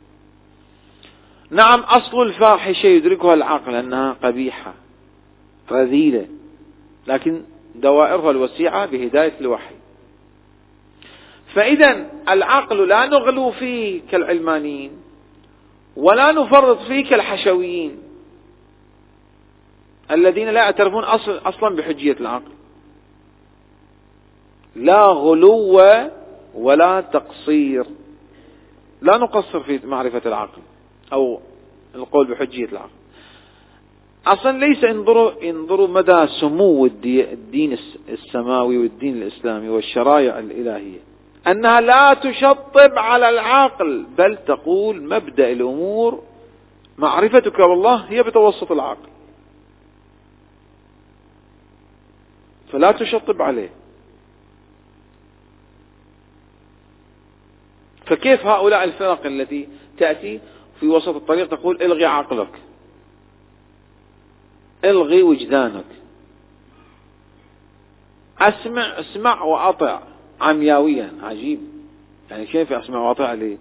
نعم، أصل الفاحشة يدركها العقل أنها قبيحة رذيلة، لكن دوائرها الوسيعة بهداية الوحي. فإذا العقل لا نغلو فيه كالعلمانيين، ولا نفرط فيه كالحشويين. الذين لا يعترفون أصلا بحجية العقل. لا غلو ولا تقصير، لا نقصر في معرفة العقل أو القول بحجية العقل. أصلا ليس انظروا مدى سمو الدين السماوي والدين الإسلامي والشرائع الإلهية، أنها لا تشطب على العقل، بل تقول مبدأ الأمور معرفتك بالله هي بتوسط العقل، فلا تشطب عليه. فكيف هؤلاء الفرق التي تأتي في وسط الطريق تقول الغي عقلك، الغي وجدانك، اسمع وأطع عمياويا؟ عجيب، يعني كيف أسمع وأطع لي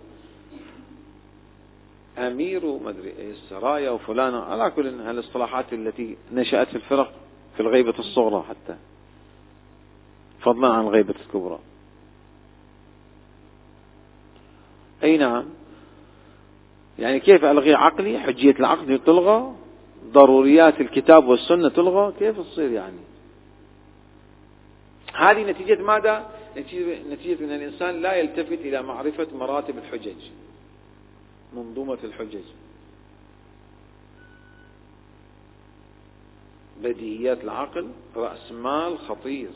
أمير ومدري إيه السرايا وفلانة، على كل الاصطلاحات التي نشأت في الفرق في الغيبة الصغرى حتى، فضلا عن الغيبة الكبرى. أي نعم، يعني كيف ألغي عقلي؟ حجية العقل تلغى، ضروريات الكتاب والسنة تلغى، كيف تصير يعني؟ هذه نتيجة ماذا؟ نتيجة أن الإنسان لا يلتفت إلى معرفة مراتب الحجج، منظومة الحجج، بديهيات العقل، رأس مال خطير.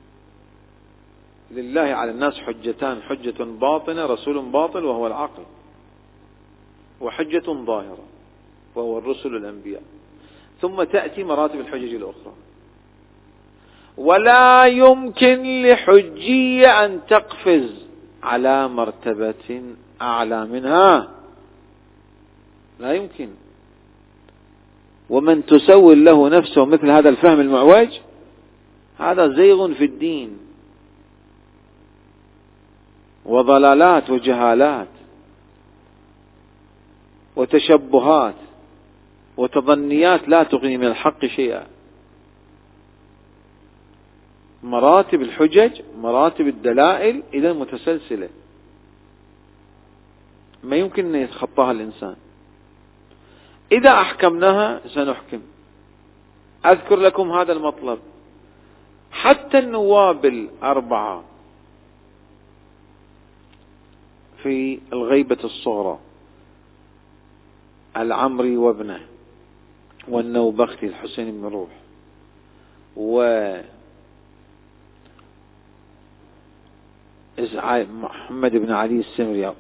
لله على الناس حجتان، حجة باطنة رسول باطل وهو العقل، وحجة ظاهرة وهو الرسل الأنبياء، ثم تأتي مراتب الحجج الأخرى. ولا يمكن لحجية أن تقفز على مرتبة أعلى منها، لا يمكن. ومن تسول له نفسه مثل هذا الفهم المعوج، هذا زيغ في الدين وضلالات وجهالات وتشبهات وتظنيات لا تغني من الحق شيئا. مراتب الحجج، مراتب الدلائل إذا متسلسلة، ما يمكن أن يتخطاها الإنسان. إذا أحكمناها سنحكم. أذكر لكم هذا المطلب، حتى النواب الأربعة في الغيبة الصغرى، العمري وابنه، والنوبختي الحسين بن روح، محمد بن علي السمري،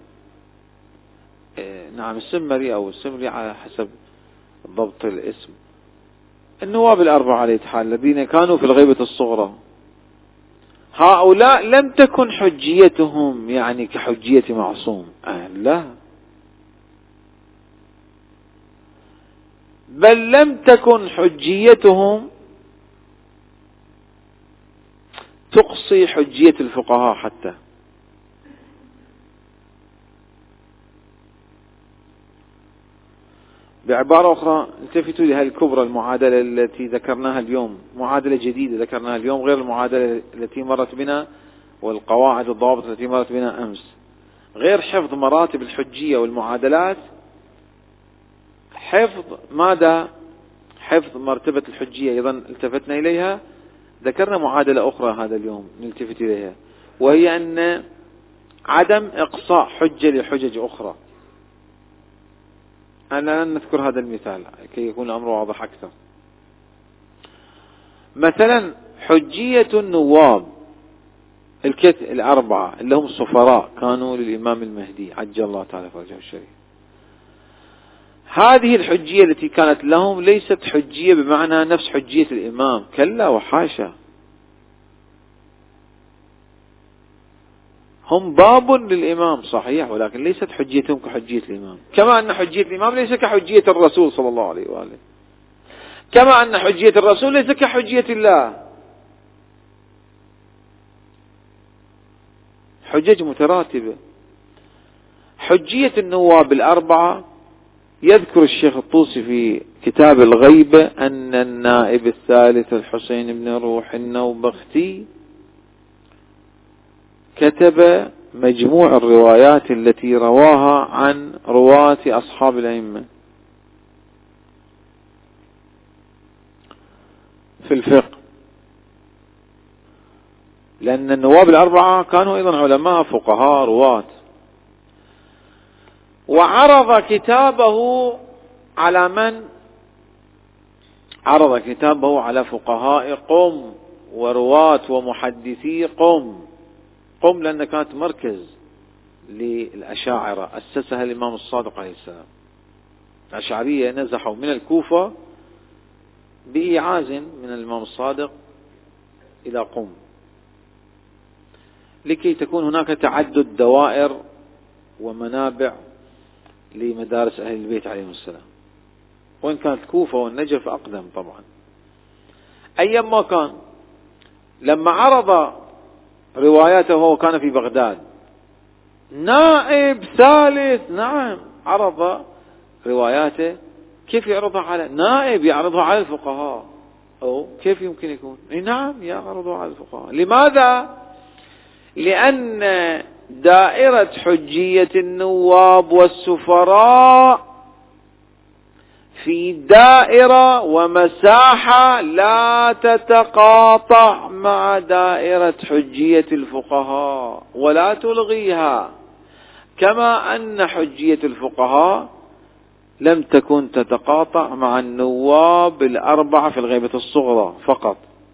نعم السمري أو السمري على حسب ضبط الاسم، النواب الأربعة على حال الذين كانوا في الغيبة الصغرى، هؤلاء لم تكن حجيتهم يعني كحجية معصوم، لا، بل لم تكن حجيتهم تقصي حجية الفقهاء حتى. بعبارة أخرى، التفتوا لهذه الكبرى المعادلة التي ذكرناها اليوم، معادلة جديدة ذكرناها اليوم غير المعادلة التي مرت بنا والقواعد والضوابط التي مرت بنا أمس، غير حفظ مراتب الحجية والمعادلات، حفظ ماذا؟ حفظ مرتبة الحجية أيضا التفتنا إليها. ذكرنا معادلة أخرى هذا اليوم نلتفت إليها، وهي أن عدم إقصاء حجة لحجج أخرى. أنا لن نذكر هذا المثال كي يكون الأمر واضح أكثر. مثلا حجية النواب الأربعة اللي هم السفراء كانوا للإمام المهدي عجل الله تعالى فرجه الشريف، هذه الحجية التي كانت لهم ليست حجية بمعنى نفس حجية الإمام، كلا وحاشا، هم باب للإمام صحيح، ولكن ليست حجيتهم كحجية الإمام، كما أن حجية الإمام ليس كحجية الرسول صلى الله عليه وآله، كما أن حجية الرسول ليس كحجية الله. حجج متراتبة. حجية النواب الأربعة، يذكر الشيخ الطوسي في كتاب الغيبة أن النائب الثالث الحسين بن روح النوبختي كتب مجموع الروايات التي رواها عن رواة أصحاب الأئمة، في الفقه، لأن النواب الأربعة كانوا أيضا علماء فقهاء رواة. وعرض كتابه على من؟ عرض كتابه على فقهاء قم ورواة ومحدثي قم. قم لأن كانت مركز للأشاعرة، أسسها الإمام الصادق عليه السلام. الأشعرية نزحوا من الكوفة بإيعاز من الإمام الصادق إلى قم، لكي تكون هناك تعدد دوائر ومنابع لمدارس أهل البيت عليهم السلام، وإن كانت الكوفة والنجف أقدم طبعا. أيما كان، لما عرض رواياته وهو كان في بغداد، نائب ثالث، نعم عرض رواياته. كيف يعرضها على نائب؟ يعرضها على الفقهاء، أو كيف يمكن يكون؟ نعم يعرضها على الفقهاء. لماذا؟ لأن دائرة حجية النواب والسفراء في دائرة ومساحة لا تتقاطع مع دائرة حجية الفقهاء ولا تلغيها، كما أن حجية الفقهاء لم تكن تتقاطع مع النواب الأربعة في الغيبة الصغرى فقط،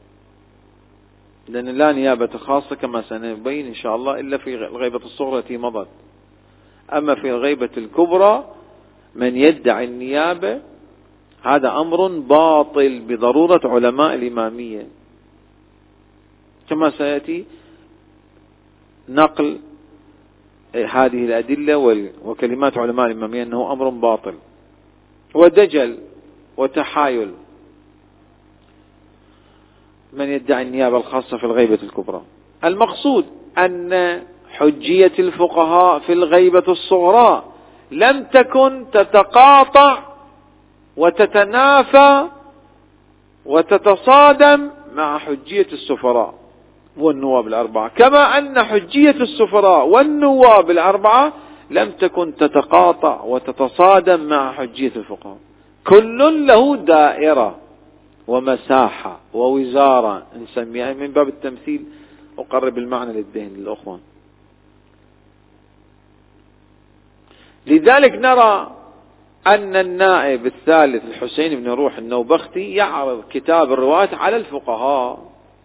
لأن لا نيابة خاصة كما سنبين إن شاء الله إلا في الغيبة الصغرى التي مضت. أما في الغيبة الكبرى من يدعي النيابة هذا أمر باطل بضرورة علماء الإمامية، كما سيأتي نقل هذه الأدلة وكلمات علماء الإمامية أنه أمر باطل ودجل وتحايل من يدعي النيابة الخاصة في الغيبة الكبرى. المقصود أن حجية الفقهاء في الغيبة الصغرى لم تكن تتقاطع وتتنافى وتتصادم مع حجية السفراء والنواب الأربعة، كما أن حجية السفراء والنواب الأربعة لم تكن تتقاطع وتتصادم مع حجية الفقهاء. كل له دائرة ومساحة ووزارة نسميها، من باب التمثيل أقرب المعنى للذهن للأخوان. لذلك نرى أن النائب الثالث الحسين بن روح النوبختي يعرض كتاب الرواية على الفقهاء،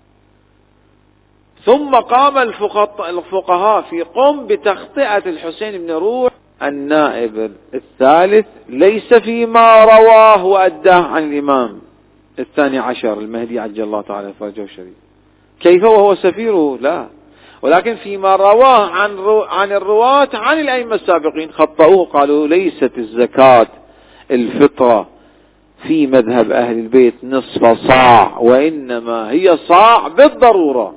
ثم قام الفقهاء في قم بتخطئة الحسين بن روح. النائب الثالث ليس فيما رواه وأداه عن الإمام الثاني عشر المهدي عجل الله تعالى فرجه الشريف، كيف وهو سفيره؟ لا، ولكن فيما رواه عن الرواة عن الأئمة السابقين خطأوه، قالوا ليست الزكاة الفطرة في مذهب أهل البيت نصف صاع، وإنما هي صاع بالضرورة.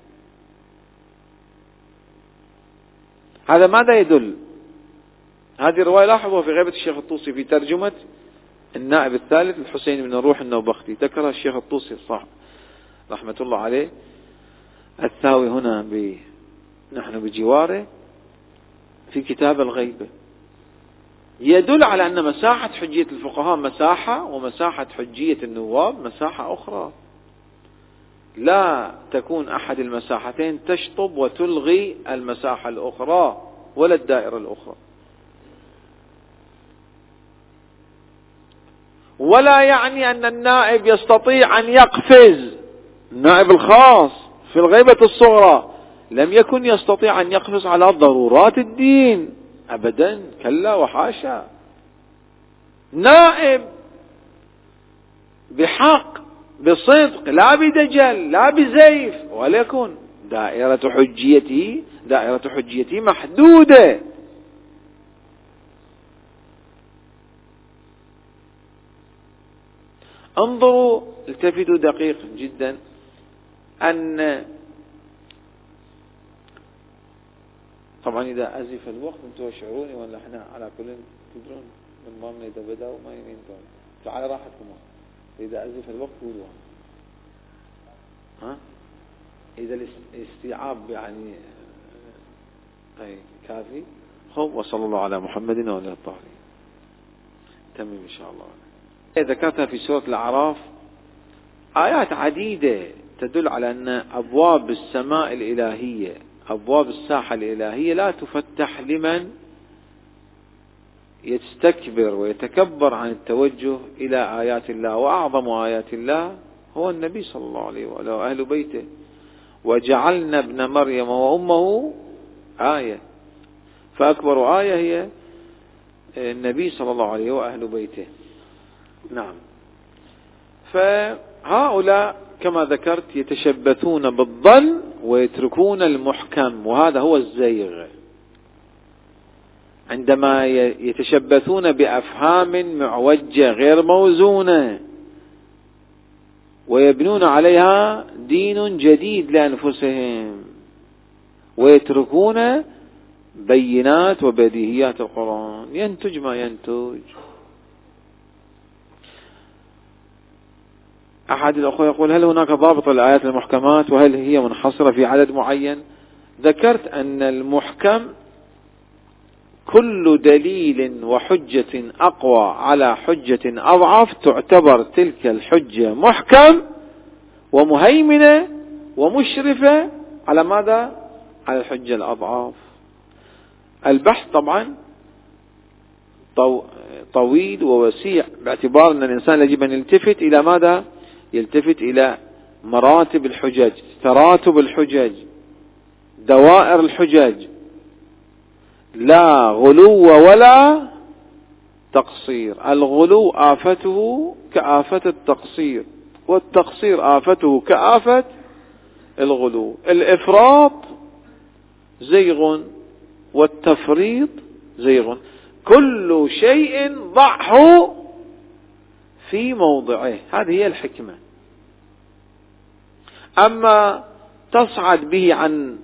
هذا ماذا يدل؟ هذه الرواية لاحظوها في غيبة الشيخ الطوسي في ترجمة النائب الثالث الحسين بن روح النوبختي، ذكرها الشيخ الطوسي صح رحمة الله عليه، الثاوي هنا نحن بجواره في كتاب الغيبة، يدل على أن مساحة حجية الفقهاء مساحة، ومساحة حجية النواب مساحة أخرى. لا تكون أحد المساحتين تشطب وتلغي المساحة الأخرى ولا الدائرة الأخرى. ولا يعني أن النائب يستطيع أن يقفز، النائب الخاص في الغيبة الصغرى لم يكن يستطيع أن يقفز على ضرورات الدين أبدا، كلا وحاشا. نائب بحق بصدق، لا بدجل لا بزيف، ولكن دائرة حجيته محدودة. انظروا التفتوا دقيق جدا أن طبعا إذا أزف الوقت انتوا شعروني ولا احنا على كل تدرون من ضمن إذا بدأوا ما ينتهون، فعلى راحتكم إذا أزف الوقت قولوا إذا الاستيعاب يعني كافي. خب، وصلى الله على محمد وعلى الطاهرين. تمام إن شاء الله. ذكرتها في سورة الأعراف آيات عديدة تدل على أن أبواب السماء الإلهية، أبواب الساحة الإلهية لا تفتح لمن يستكبر ويتكبر عن التوجه إلى آيات الله. وأعظم آيات الله هو النبي صلى الله عليه وآله وأهل بيته. وجعلنا ابن مريم وأمه آية، فأكبر آية هي النبي صلى الله عليه وأهل بيته. نعم. فهؤلاء كما ذكرت يتشبثون بالظن ويتركون المحكم، وهذا هو الزيغ. عندما يتشبثون بأفهام معوجة غير موزونة ويبنون عليها دين جديد لأنفسهم، ويتركون بينات وبديهيات القرآن، ينتج ما ينتج. أحد الأخوة يقول: هل هناك ضابط للآيات المحكمات، وهل هي منحصرة في عدد معين؟ ذكرت أن المحكم كل دليل وحجة أقوى على حجة أضعف تعتبر تلك الحجة محكم ومهيمنة ومشرفة على ماذا؟ على الحجة الأضعف. البحث طبعا طويل ووسيع، باعتبار أن الإنسان يجب أن يلتفت إلى ماذا؟ يلتفت إلى مراتب الحجج، تراتب الحجج، دوائر الحجج، لا غلو ولا تقصير. الغلو آفته كآفة التقصير، والتقصير آفته كآفة الغلو. الإفراط زيغ والتفريط زيغ. كل شيء ضعه في موضعه، هذه هي الحكمة. أما تصعد به عن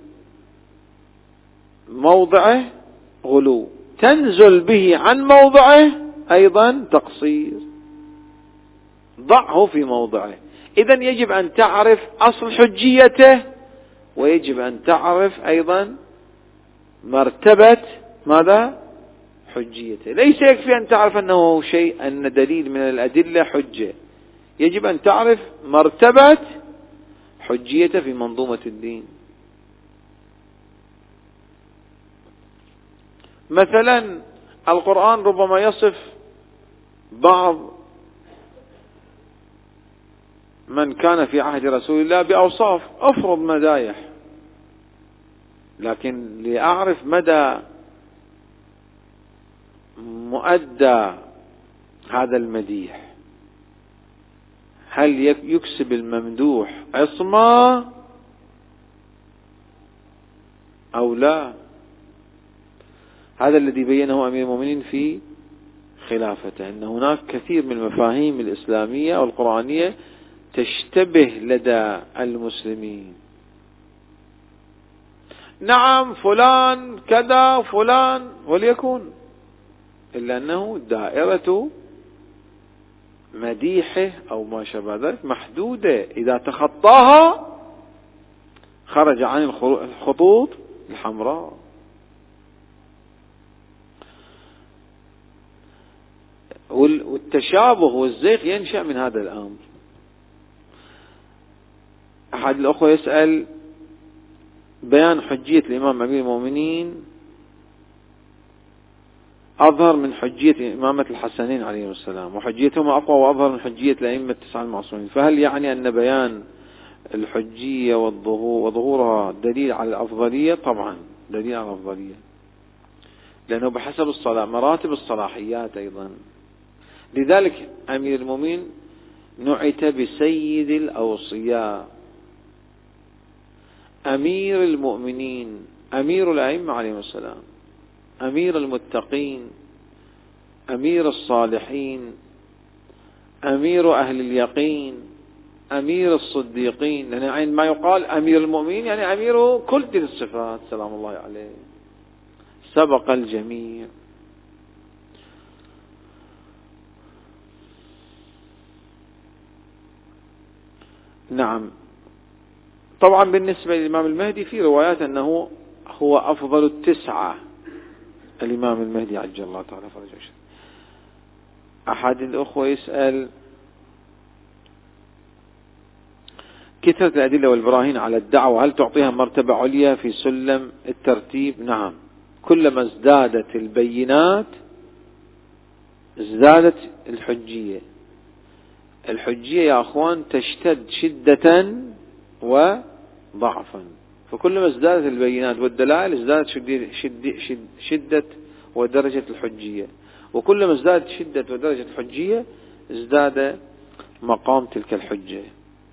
موضعه غلو، تنزل به عن موضعه أيضا تقصير. ضعه في موضعه. إذن يجب أن تعرف أصل حجيته، ويجب أن تعرف أيضا مرتبة ماذا؟ حجيته. ليس يكفي أن تعرف أنه شيء، أن دليل من الأدلة حجة، يجب أن تعرف مرتبة حجيته في منظومة الدين. مثلا القرآن ربما يصف بعض من كان في عهد رسول الله بأوصاف، أفرض مدايح، لكن لأعرف مدى مؤدى هذا المديح، هل يكسب الممدوح عصمة أو لا؟ هذا الذي بينه أمير المؤمنين في خلافته، أن هناك كثير من المفاهيم الإسلامية والقرآنية تشتبه لدى المسلمين. نعم فلان كذا فلان وليكن، إلا أنه دائرة مديحه أو ما شابه ذلك محدودة، إذا تخطاها خرج عن الخطوط الحمراء. والتشابه والزيغ ينشأ من هذا الأمر. أحد الأخوة يسأل: بيان حجية الإمام أمير المؤمنين أظهر من حجية إمامة الحسنين عليهم السلام، وحجيتهما أقوى وأظهر من حجية الأئمة التسعة المعصومين، فهل يعني أن بيان الحجية وظهورها دليل على الأفضلية؟ طبعا دليل على الأفضلية، لأنه بحسب الصلاة مراتب الصلاحيات أيضا. لذلك أمير المؤمنين نعت بسيد الأوصياء، أمير المؤمنين، أمير الأئمة عليهم السلام، أمير المتقين، أمير الصالحين، أمير أهل اليقين، أمير الصديقين. لأن عندما يقال أمير المؤمنين يعني أمير كل تلك الصفات سلام الله عليه، سبق الجميع. نعم. طبعا بالنسبة للإمام المهدي في روايات أنه هو أفضل التسعة، الإمام المهدي عجل الله تعالى فرجه. أحد الأخوة يسأل: كثرة الأدلة والبراهين على الدعوة هل تعطيها مرتبة عليا في سلم الترتيب؟ نعم، كلما ازدادت البينات ازدادت الحجية. الحجية يا أخوان تشتد شدة وضعفا، فكلما ازدادت البينات والدلائل ازدادت شدة ودرجة الحجية، وكلما ازدادت شدة ودرجة الحجية ازداد مقام تلك الحجة.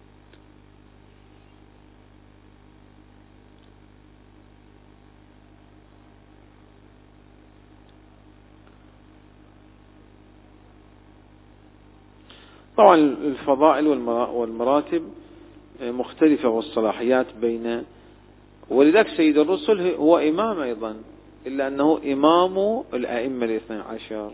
طبعا الفضائل والمراتب مختلفة والصلاحيات بين، ولذلك سيد الرسل هو إمام أيضا، إلا أنه إمام الأئمة الاثنى عشر،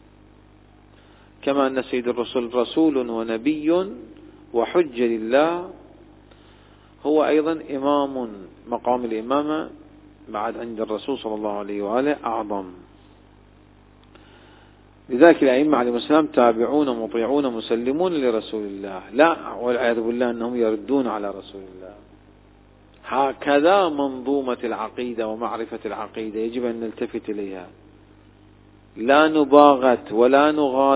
كما أن سيد الرسل رسول ونبي وحجة لله، هو أيضا إمام، مقام الإمامة بعد عند الرسول صلى الله عليه وآله أعظم. لذلك الأئمة عليهم السلام تابعون مطيعون مسلمون لرسول الله، لا والعياذ بالله أنهم يردون على رسول الله. هكذا منظومة العقيدة ومعرفة العقيدة يجب أن نلتفت إليها، لا نباغت ولا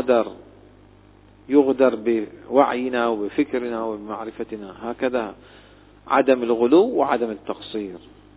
يغدر بوعينا وبفكرنا وبمعرفتنا، هكذا عدم الغلو وعدم التقصير.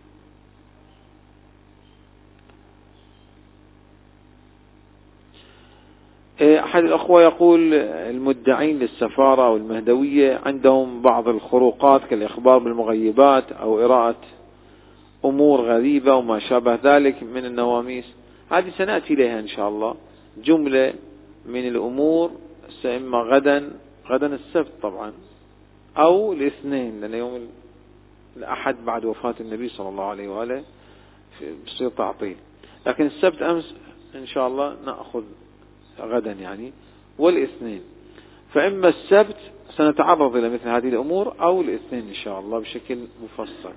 أحد الأخوة يقول المدعين للسفارة أو المهدوية عندهم بعض الخروقات كالإخبار بالمغيبات أو إراءة أمور غريبة وما شابه ذلك من النواميس، هذه سنأتي إليها إن شاء الله. جملة من الأمور إما غدا السبت طبعا أو الاثنين، لأن يوم الأحد بعد وفاة النبي صلى الله عليه وآله بصير تعطيل، لكن السبت أمس إن شاء الله نأخذ غدا يعني، والاثنين، فإما السبت سنتعرض إلى مثل هذه الأمور أو الاثنين إن شاء الله بشكل مفصل.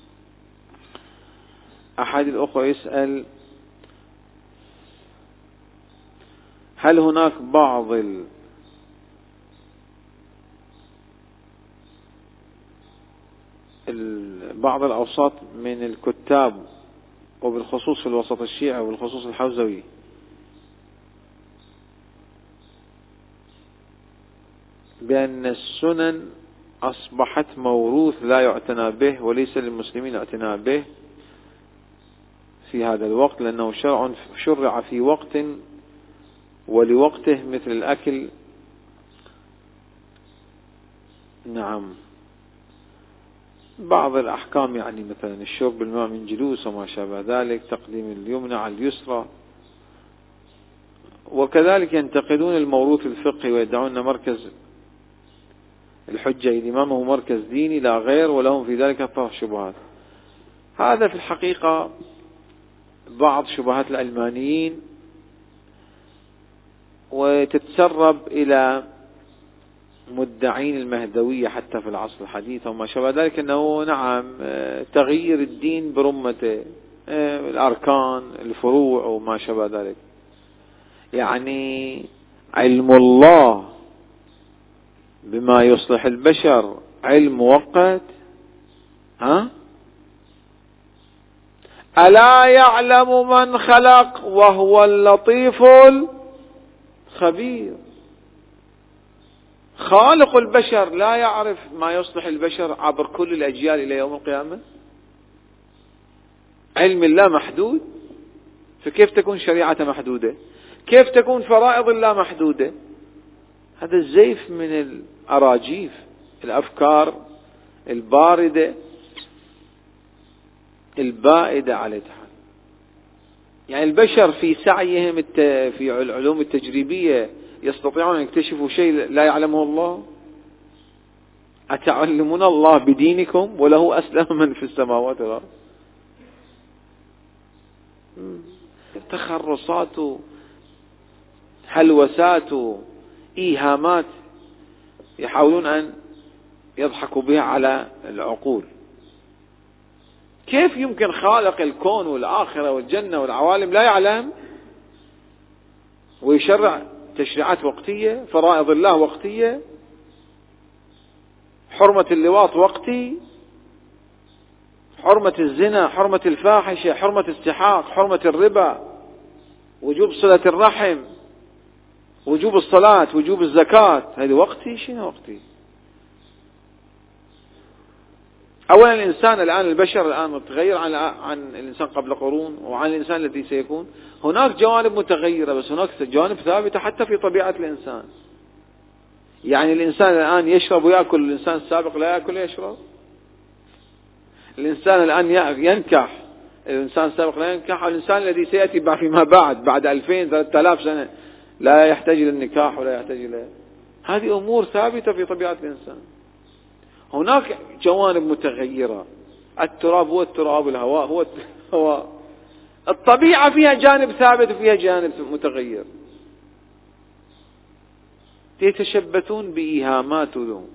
أحد الأخوة يسأل هل هناك بعض الأوساط من الكتاب وبالخصوص في الوسط الشيعي وبالخصوص الحوزوي بأن السنن أصبحت موروث لا يعتنى به وليس للمسلمين اعتناء به في هذا الوقت، لأنه شرع في وقت ولوقته مثل الأكل، نعم، بعض الأحكام يعني مثلا الشرب الماء من جلوس وما شابه ذلك، تقديم اليمنى على اليسرى، وكذلك ينتقدون الموروث الفقهي ويدعون مركز الحجة الإمام هو مركز ديني لا غير، ولهم في ذلك طرح شبهات. هذا في الحقيقة بعض شبهات العلمانيين، وتتسرب إلى مدعين المهدوية حتى في العصر الحديث وما شابه ذلك، أنه نعم تغيير الدين برمته، الأركان الفروع وما شابه ذلك، يعني علم الله بما يصلح البشر علم مؤقت، ألا يعلم من خلق وهو اللطيف الخبير. خالق البشر لا يعرف ما يصلح البشر عبر كل الأجيال إلى يوم القيامة؟ علم الله محدود، فكيف تكون شريعة محدودة؟ كيف تكون فرائض الله محدودة؟ هذا الزيف من الأراجيف، الأفكار الباردة البائدة على الحال. يعني البشر في سعيهم في العلوم التجريبية يستطيعون أن يكتشفوا شيء لا يعلمه الله. أتعلمون الله بدينكم وله أسلم من في السماوات والأرض. تخرصات هلوسات إيهامات يحاولون أن يضحكوا بها على العقول. كيف يمكن خالق الكون والآخرة والجنة والعوالم لا يعلم ويشرع تشريعات وقتية، فرائض الله وقتية، حرمة اللواط وقتي، حرمة الزنا، حرمة الفاحشة، حرمة السحاق، حرمة الربا، وجوب صلة الرحم، وجوب الصلاة، وجوب الزكاة، هذه وقتي. شنو وقتي؟ أولا الإنسان الآن، البشر الآن متغير عن الإنسان قبل قرون وعن الإنسان الذي سيكون. هناك جوانب متغيرة، بس هناك جوانب ثابتة حتى في طبيعة الإنسان. يعني الإنسان الآن يشرب ويأكل، الإنسان السابق لا يأكل ويشرب. الإنسان الآن ينكح، الإنسان السابق لا ينكح. والإنسان الذي سيأتي فيما بعد 2000 3000 سنة لا يحتاج إلى النكاح ولا يحتاج إلى. هذه أمور ثابتة في طبيعة الإنسان. هناك جوانب متغيرة، التراب هو التراب، الهواء هو الهواء. الطبيعة فيها جانب ثابت وفيها جانب متغير. يتشبثون بإيهامات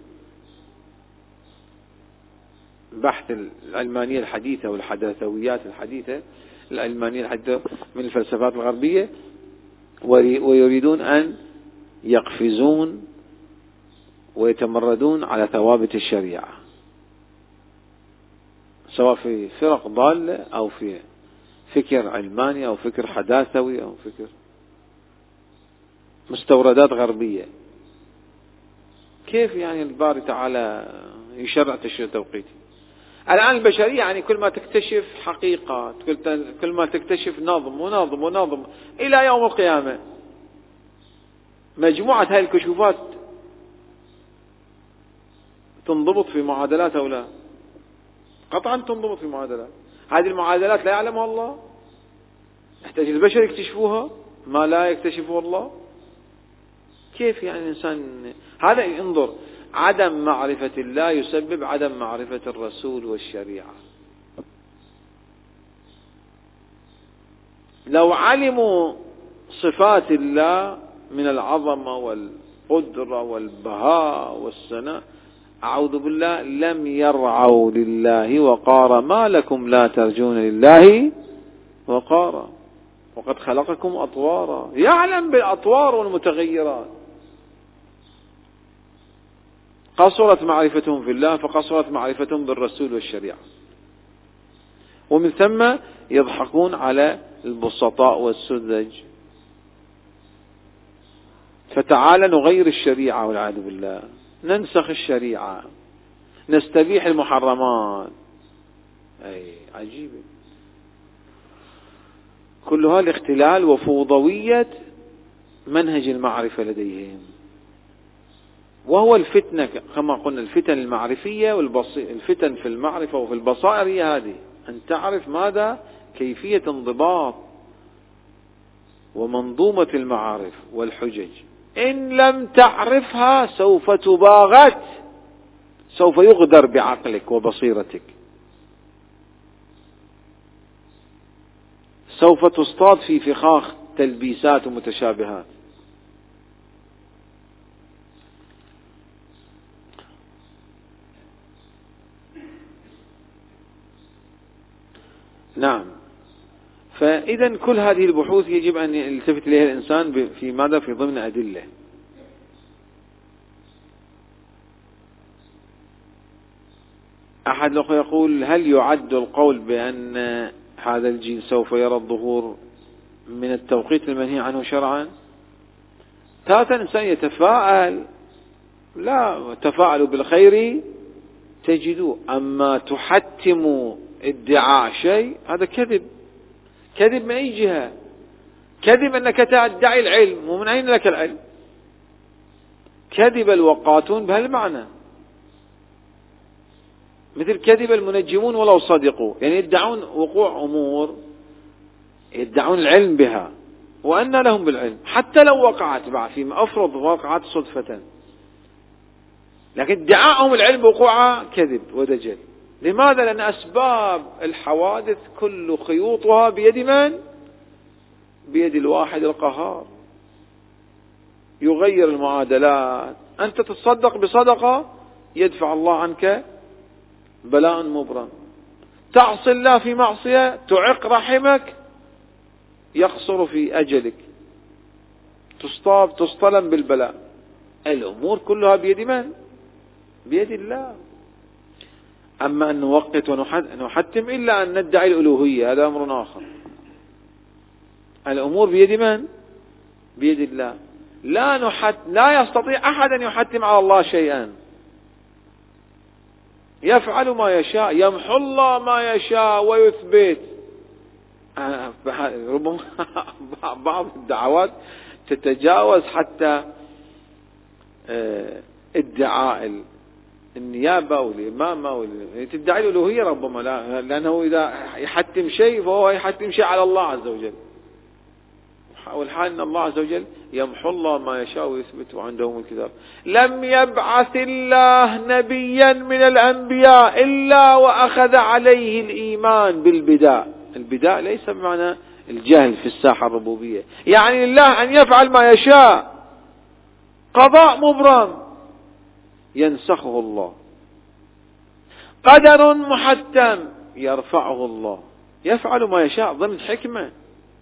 بحث العلمانية الحديثة والحداثويات الحديثة، العلمانية الحديثة من الفلسفات الغربية، ويريدون أن يقفزون ويتمردون على ثوابت الشريعة، سواء في فرق ضالة أو في فكر علماني أو فكر حداثوي أو فكر مستوردات غربية. كيف يعني الباري تعالى يشرع تشريع توقيتي؟ الآن البشرية يعني كل ما تكتشف حقيقة، كل ما تكتشف نظم إلى يوم القيامة. مجموعة هذه الكشوفات تنضبط في معادلات أو لا؟ قطعا تنضبط في معادلات. هذه المعادلات لا يعلمها الله، يحتاج البشر يكتشفوها، ما لا يكتشفه الله. كيف يعني الإنسان هذا؟ انظر، عدم معرفة الله يسبب عدم معرفة الرسول والشريعة. لو علموا صفات الله من العظمة والقدرة والبهاء والسناء، أعوذ بالله، لم يرعوا لله وقارا. ما لكم لا ترجون لله وقارا وقد خلقكم أطوارا. يعلم بالأطوار والمتغيرات. قصرت معرفتهم في الله فقصرت معرفتهم بالرسول والشريعة، ومن ثم يضحكون على البسطاء والسذج. فتعالى نغير الشريعة والعياذ بالله، ننسخ الشريعة، نستبيح المحرمات. أي عجيبة، كلها الاختلال وفوضوية منهج المعرفة لديهم. وهو الفتنة كما قلنا، الفتن المعرفية الفتن في المعرفة وفي البصائر هي هذه، أن تعرف ماذا؟ كيفية انضباط ومنظومة المعارف والحجج. إن لم تعرفها سوف تباغت، سوف يغدر بعقلك وبصيرتك، سوف تصطاد في فخاخ تلبيسات ومتشابهات. نعم. فإذا كل هذه البحوث يجب أن يلتفت إليها الإنسان في ماذا؟ في ضمن أدلة. أحد الأخوة يقول: هل يعد القول بأن هذا الجيل سوف يرى الظهور من التوقيت المنهي عنه شرعا؟ تارة الإنسان يتفاءل، لا، تفاءلوا بالخير تجدوه. أما تحتم ادعاء شيء، هذا كذب. كذب من أي جهة؟ كذب أنك تدعي العلم، ومن أين لك العلم؟ كذب الوقاتون بهالمعنى، مثل كذب المنجمون ولو صدقوا، يعني يدعون وقوع أمور، يدعون العلم بها، وأن لهم بالعلم حتى لو وقعت فيما أفرض وقعت صدفة، لكن ادعاءهم العلم بوقوعها كذب ودجل. لماذا؟ لأن أسباب الحوادث كل خيوطها بيد من؟ بيد الواحد القهار. يغير المعادلات. أنت تتصدق بصدقة يدفع الله عنك بلاء مبرم. تعصي الله في معصية تعق رحمك يقصر في أجلك، تصطلم بالبلاء. الأمور كلها بيد من؟ بيد الله. أما أن نوقت ونحتم إلا أن ندعي الألوهية هذا أمر آخر. الأمور بيد من؟ بيد الله. لا يستطيع أحد أن يحتم على الله شيئا. يفعل ما يشاء، يمحو الله ما يشاء ويثبت. ربما بعض الدعوات تتجاوز حتى ادعاء النيابة والإمامة تدعي الألوهية ربما، لأنه إذا يحتم شيء فهو يحتم شيء على الله عز وجل، والحال أن الله عز وجل يمحو الله ما يشاء ويثبت وعنده الكتاب. لم يبعث الله نبيا من الأنبياء إلا وأخذ عليه الإيمان بالبداء. البداء ليس بمعنى الجهل في الساحة الربوبية، يعني الله أن يفعل ما يشاء، قضاء مبرم ينسخه الله، قدر محتم يرفعه الله، يفعل ما يشاء ضمن حكمة،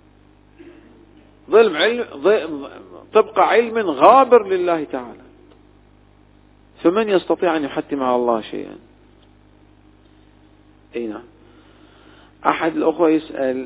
طبق علم غابر لله تعالى. فمن يستطيع أن يحتم على الله شيئا؟ أي نعم. أحد الأخوة يسأل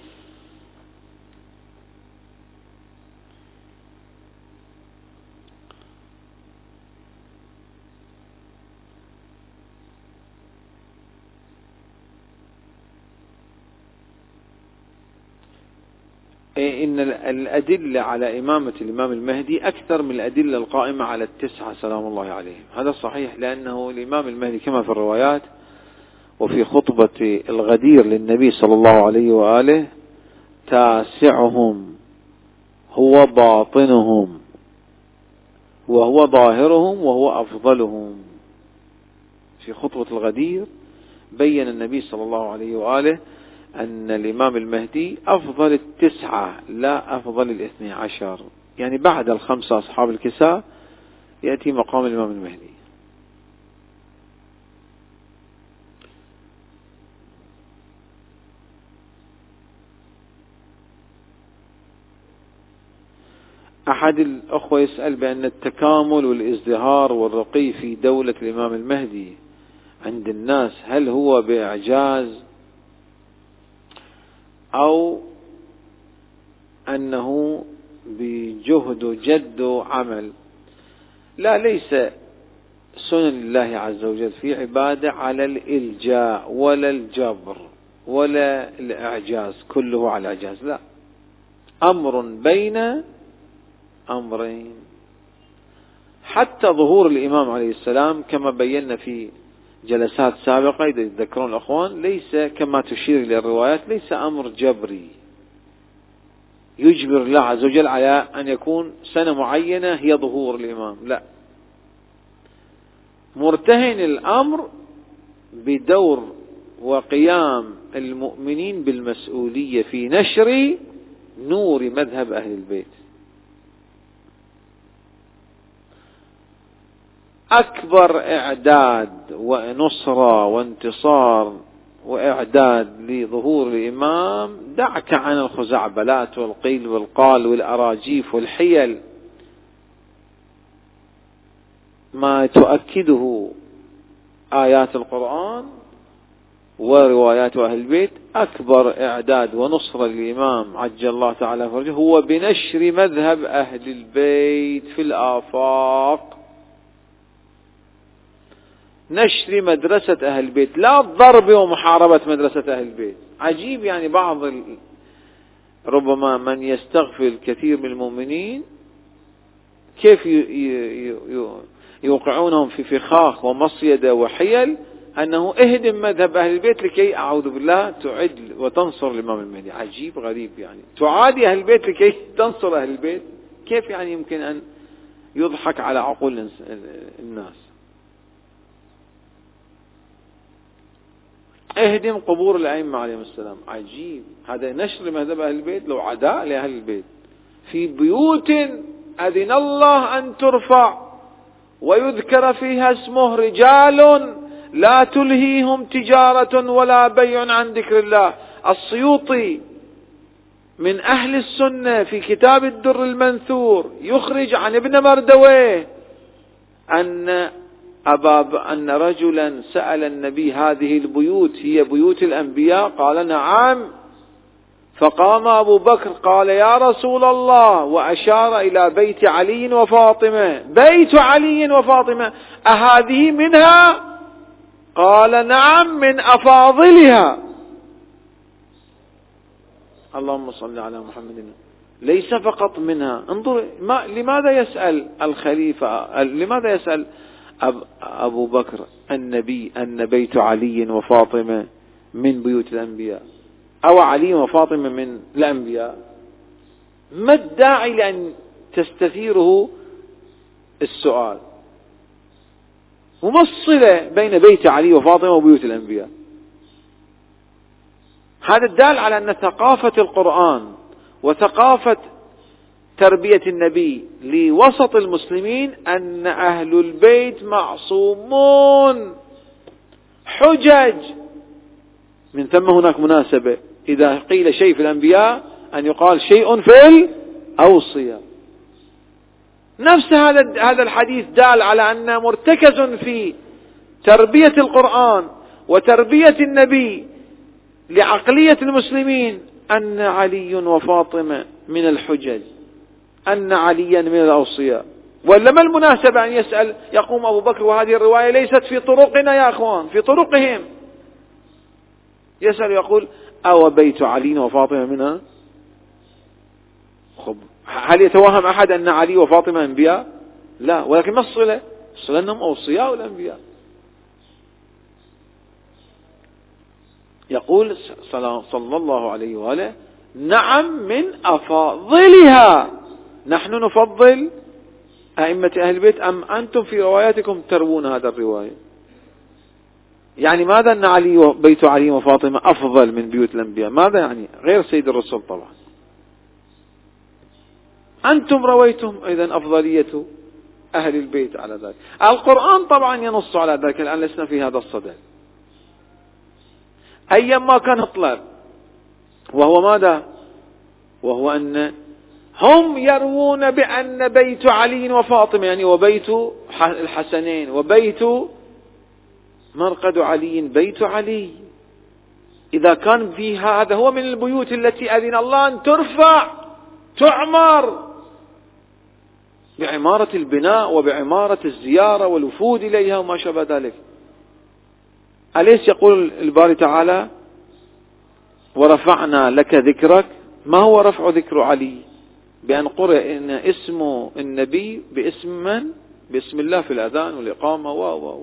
إن الأدلة على إمامة الإمام المهدي أكثر من الأدلة القائمة على التسعة سلام الله عليهم. هذا صحيح، لأنه الإمام المهدي كما في الروايات وفي خطبة الغدير للنبي صلى الله عليه وآله: تاسعهم هو باطنهم وهو ظاهرهم وهو أفضلهم. في خطبة الغدير بين النبي صلى الله عليه وآله أن الإمام المهدي أفضل التسعة لا أفضل 12، يعني بعد 5 أصحاب الكساء يأتي مقام الإمام المهدي. أحد الأخوة يسأل بأن التكامل والازدهار والرقي في دولة الإمام المهدي عند الناس هل هو بإعجاز أو أنه بجهد وجد وعمل؟ لا، ليس سنن الله عز وجل في عبادة على الإلجاء ولا الجبر ولا الإعجاز، كله على الإعجاز، لا، أمر بين أمرين. حتى ظهور الإمام عليه السلام كما بينا في جلسات سابقة إذا يتذكرون الأخوان، ليس كما تشير إلى الروايات، ليس أمر جبري يجبر الله عز وجل على أن يكون سنة معينة هي ظهور الإمام، لا، مرتهن الأمر بدور وقيام المؤمنين بالمسؤولية في نشر نور مذهب أهل البيت. أكبر إعداد ونصرة وانتصار وإعداد لظهور الإمام، دعك عن الخزعبلات والقيل والقال والأراجيف والحيل، ما تؤكده آيات القرآن وروايات أهل البيت. أكبر إعداد ونصرة للإمام عجل الله تعالى فرجه هو بنشر مذهب أهل البيت في الآفاق، نشر مدرسة أهل البيت، لا الضرب ومحاربة مدرسة أهل البيت. عجيب، يعني بعض ربما من يستغفل كثير من المؤمنين كيف يوقعونهم في فخاخ ومصيدة وحيل أنه اهدم مذهب أهل البيت لكي أعوذ بالله تعد وتنصر الإمام المهدي. عجيب غريب، يعني تعادي أهل البيت لكي تنصر أهل البيت، كيف يعني يمكن أن يضحك على عقول الناس؟ اهدم قبور الأئمة عليهم السلام، عجيب، هذا نشر مذهب أهل البيت، لو عداء لأهل البيت. في بيوت أذن الله أن ترفع ويذكر فيها اسمه رجال لا تلهيهم تجارة ولا بيع عن ذكر الله. السيوطي من أهل السنة في كتاب الدر المنثور يخرج عن ابن مردويه أن أن رجلا سأل النبي هذه البيوت هي بيوت الأنبياء؟ قال نعم. فقام أبو بكر قال يا رسول الله، وأشار إلى بيت علي وفاطمة، بيت علي وفاطمة أهذه منها؟ قال نعم من أفاضلها. اللهم صل على محمد. ليس فقط منها. انظر لماذا يسأل الخليفة، لماذا يسأل أبو بكر النبي أن بيت علي وفاطمة من بيوت الأنبياء، أو علي وفاطمة من الأنبياء؟ ما الداعي لأن تستثيره السؤال؟ وما الصلة بين بيت علي وفاطمة وبيوت الأنبياء؟ هذا الدال على أن ثقافة القرآن وثقافة تربية النبي لوسط المسلمين أن أهل البيت معصومون حجج. من ثم هناك مناسبة إذا قيل شيء في الأنبياء أن يقال شيء في الأوصياء. نفس هذا الحديث دال على أن مرتكز في تربية القرآن وتربية النبي لعقلية المسلمين أن علي وفاطمة من الحجج، أن عليا من الأوصياء. ولا ما المناسبة أن يسأل، يقوم أبو بكر وهذه الرواية ليست في طرقنا يا أخوان، في طرقهم، يسأل يقول أو بيت علي وفاطمة منها؟ هل يتوهم أحد أن علي وفاطمة أنبياء؟ لا. ولكن ما الصلة؟ الصلة أنهم أوصياء الأنبياء. يقول صلى الله عليه وآله نعم من أفاضلها. نحن نفضل أئمة أهل البيت أم أنتم في رواياتكم تروون هذا الرواية؟ يعني ماذا أن بيت علي وفاطمة أفضل من بيوت الأنبياء؟ ماذا يعني؟ غير سيد الرسول طبعا. أنتم رويتم إذن أفضلية أهل البيت على ذلك. القرآن طبعا ينص على ذلك. الآن لسنا في هذا الصدد. أيما كان اطلب، وهو ماذا؟ وهو أن هم يروون بأن بيت علي وفاطمة يعني وبيت الحسنين وبيت مرقد علي بيت علي، إذا كان فيها هذا هو من البيوت التي أذن الله أن ترفع تعمر بعمارة البناء وبعمارة الزيارة والوفود إليها وما شابه ذلك. أليس يقول الباري تعالى ورفعنا لك ذكرك؟ ما هو رفع ذكر علي؟ بأن قرئ إن اسم النبي باسم من؟ باسم الله في الأذان والإقامة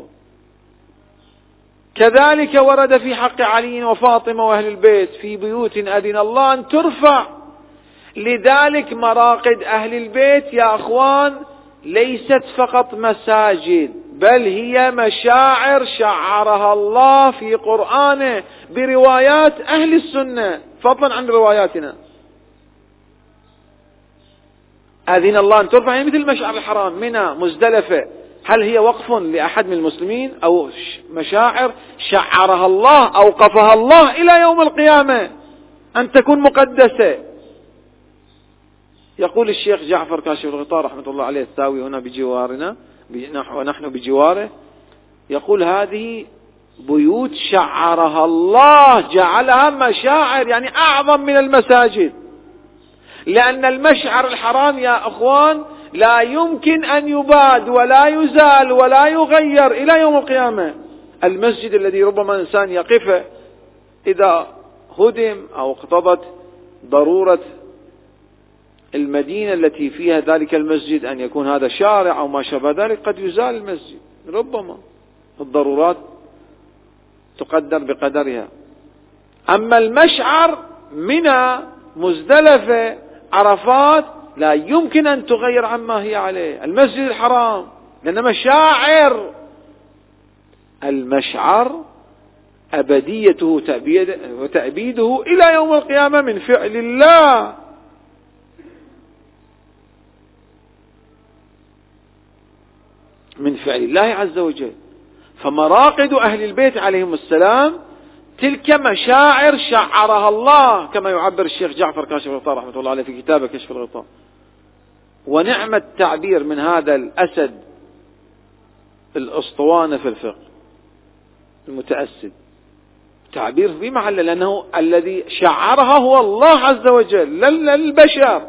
كذلك ورد في حق علي وفاطمة وأهل البيت في بيوت أذن الله أن ترفع. لذلك مراقد أهل البيت يا أخوان ليست فقط مساجد، بل هي مشاعر شعرها الله في قرآنه بروايات أهل السنة فضلا عن رواياتنا. أذن الله أن ترفع يعني مثل مشعر الحرام، منى، مزدلفة، هل هي وقف لأحد من المسلمين أو مشاعر شعرها الله أوقفها الله إلى يوم القيامة أن تكون مقدسة؟ يقول الشيخ جعفر كاشف الغطاء رحمة الله عليه الثاوي هنا بجوارنا ونحن بجواره، يقول هذه بيوت شعرها الله، جعلها مشاعر يعني أعظم من المساجد، لأن المشعر الحرام يا أخوان لا يمكن أن يباد ولا يزال ولا يغير إلى يوم القيامة. المسجد الذي ربما إنسان يقف إذا هدم أو اقتضت ضرورة المدينة التي فيها ذلك المسجد أن يكون هذا شارع أو ما شابه ذلك قد يزال المسجد، ربما الضرورات تقدر بقدرها. أما المشعر منى، مزدلفة، عرفات لا يمكن أن تغير عما هي عليه. المسجد الحرام لأن مشاعر المشعر أبديته وتأبيده إلى يوم القيامة من فعل الله. من فعل الله عز وجل. فمراقد أهل البيت عليهم السلام تلك مشاعر شعرها الله كما يعبر الشيخ جعفر كاشف الغطاء رحمة الله عليه في كتابه كشف الغطاء. ونعم التعبير من هذا الأسد الأسطوانة في الفقه، المتأسد، تعبير في محله، لأنه الذي شعرها هو الله عز وجل لا البشر.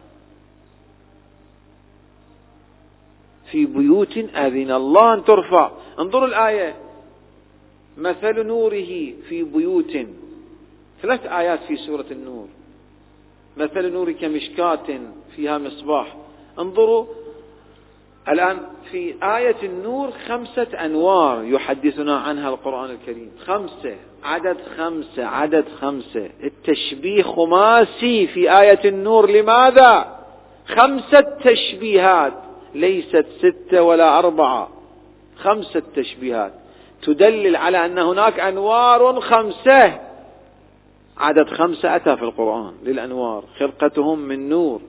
في بيوت أذن الله أن ترفع. انظروا الآية، مثل نوره في بيوت، 3 آيات في سورة النور. مثل نور كمشكاة فيها مصباح. انظروا الآن في آية النور 5 أنوار يحدثنا عنها القرآن الكريم، 5 عدد 5. التشبيه خماسي في آية النور. لماذا 5 تشبيهات؟ ليست 6 ولا 4، 5 تشبيهات تدلل على أن هناك أنوار 5. عدد 5 أتى في القرآن للأنوار، خلقتهم من نور.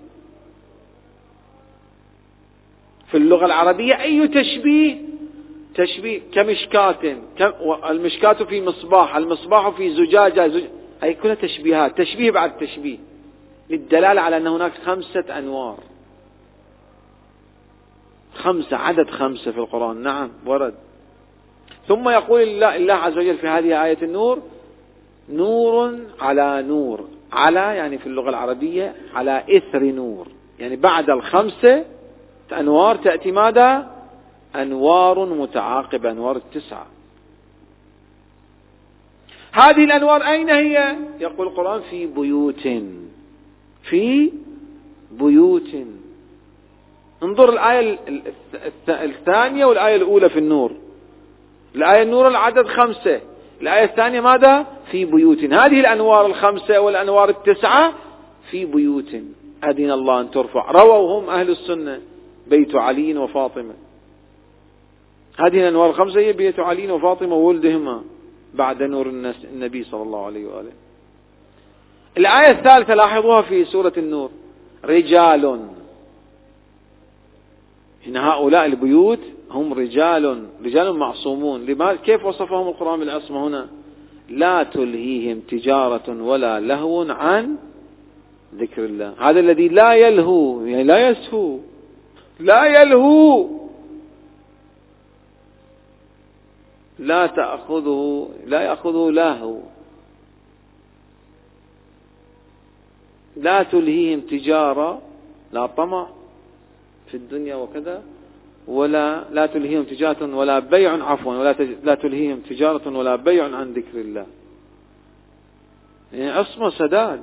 في اللغة العربية أي تشبيه كمشكاة، المشكاة في مصباح، المصباح في زجاجة، أي كلها تشبيهات، تشبيه بعد تشبيه، للدلالة على أن هناك 5 أنوار. 5 عدد 5 في القرآن، نعم ورد. ثم يقول الله عز وجل في هذه آية النور: نور على نور. على يعني في اللغة العربية على إثر نور، يعني بعد 5 أنوار تأتي ماذا؟ أنوار متعاقبة، أنوار 9. هذه الأنوار أين هي؟ يقول القرآن: في بيوت. انظر الآية الثانية والآية الأولى في النور. الآية النور العدد 5، الآية الثانية ماذا؟ في بيوت. هذه الأنوار 5 والأنوار 9 في بيوت أذن الله أن ترفع. رووهم أهل السنة بيت علي وفاطمة. هذه الأنوار 5 هي بيت علي وفاطمة وولدهما بعد نور النبي صلى الله عليه وآله. الآية الثالثة لاحظوها في سورة النور: رجال. إن هؤلاء البيوت هم رجال معصومون. لماذا؟ كيف وصفهم القرآن بالعصمة هنا؟ لا تلهيهم تجارة ولا لهو عن ذكر الله. هذا الذي لا يلهو، يعني لا يسهو، لا يلهو، لا يأخذه لهو. لا تلهيهم تجارة، لا طمع في الدنيا وكذا، لا تلهيهم تجارة ولا بيع، عفوا، لا تلهيهم تجارة ولا بيع عن ذكر الله. يعني عصمة سداد.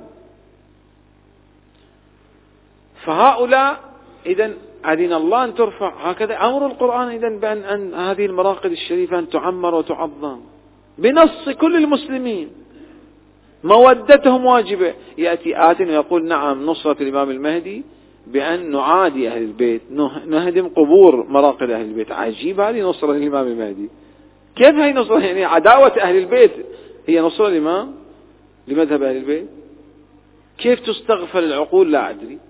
فهؤلاء إذن أذن الله أن ترفع. هكذا أمر القرآن إذن بأن هذه المراقد الشريفة أن تعمر وتعظم بنص كل المسلمين. مودتهم واجبة. يأتي آت ويقول: نعم، نصرة الإمام المهدي بأن نعادي أهل البيت، نهدم قبور مراقد أهل البيت. عجيب، هذه نصرة الإمام المهدي. كيف هي نصرة؟ يعني عداوة أهل البيت هي نصرة الإمام لمذهب أهل البيت؟ كيف تستغفل العقول؟ لا أدري.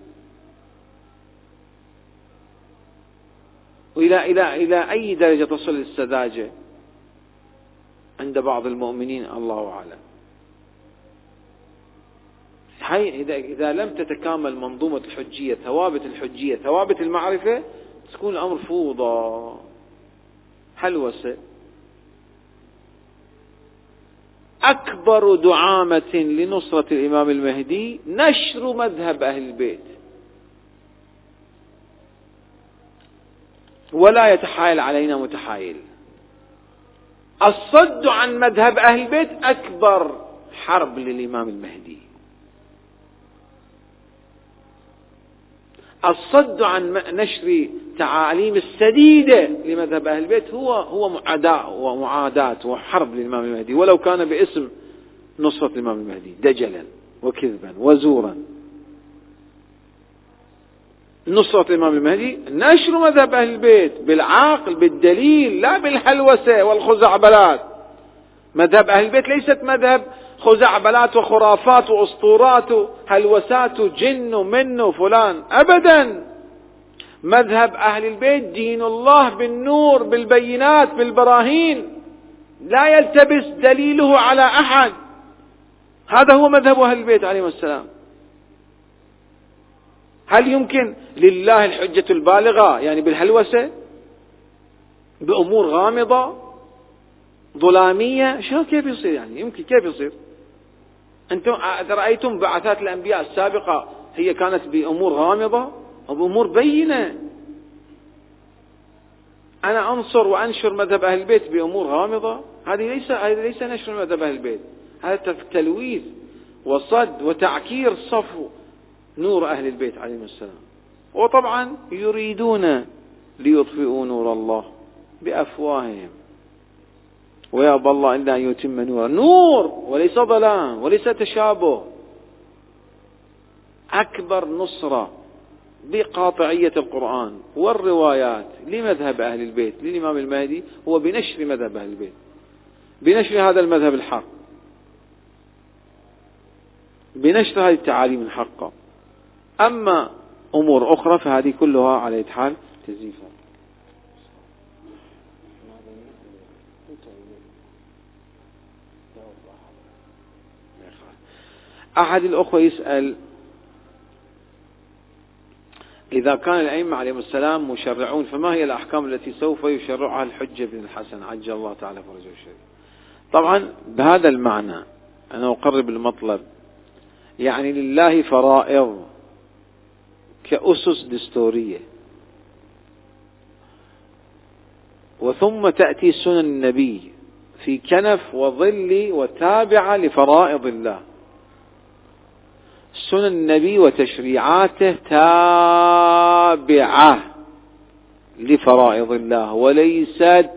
إلى أي درجة تصل السذاجة عند بعض المؤمنين؟ الله أعلم. إذا لم تتكامل منظومة الحجية، ثوابت الحجية، ثوابت المعرفة، تكون الأمر فوضى، حلوسة. أكبر دعامة لنصرة الإمام المهدي نشر مذهب أهل البيت، ولا يتحايل علينا متحايل. الصد عن مذهب أهل البيت أكبر حرب للإمام المهدي. الصد عن نشر تعاليم السديدة لمذهب أهل البيت هو معاداة وحرب للإمام المهدي، ولو كان باسم نصرة الإمام المهدي، دجلا وكذبا وزورا. نصرة الإمام المهدي نشر مذهب أهل البيت بالعقل، بالدليل، لا بالحلوسة والخزعبلات. مذهب أهل البيت ليست مذهب خزعبلات وخرافات وأسطورات وهلوسات وجن ومن وفلان، أبدا. مذهب أهل البيت دين الله بالنور، بالبينات، بالبراهين، لا يلتبس دليله على أحد. هذا هو مذهب أهل البيت عليهم السلام. هل يمكن لله الحجة البالغة يعني بالهلوسة؟ بأمور غامضة ظلامية. شو كيف يصير يعني؟ يمكن كيف يصير؟ أنتم رأيتم بعثات الأنبياء السابقة هي كانت بأمور غامضة أو بأمور بينة. أنا أنصر وأنشر مذهب أهل البيت بأمور غامضة؟ هذه ليس نشر مذهب أهل البيت، هذا تلويث وصد وتعكير صفو نور أهل البيت عليهم السلام. وطبعا يريدون ليطفئوا نور الله بأفواههم ويأبى الله إلا أن يتم نوره. نور وليس ظلام وليس تشابه. أكبر نصرة بقاطعية القرآن والروايات لمذهب أهل البيت للإمام المهدي هو بنشر مذهب أهل البيت، بنشر هذا المذهب الحق، بنشر هذه التعاليم الحقة. أما أمور أخرى فهذه كلها على حال تزييفها. أحد الأخوة يسأل: إذا كان الأئمة عليهم السلام مشرعون فما هي الأحكام التي سوف يشرعها الحجة بن الحسن عجل الله تعالى فرجه الشريف؟ طبعا بهذا المعنى أنا أقرب المطلب، يعني لله فرائض كأسس دستورية، وثم تأتي سنن النبي في كنف وظل وتابعة لفرائض الله. سنن النبي وتشريعاته تابعة لفرائض الله وليست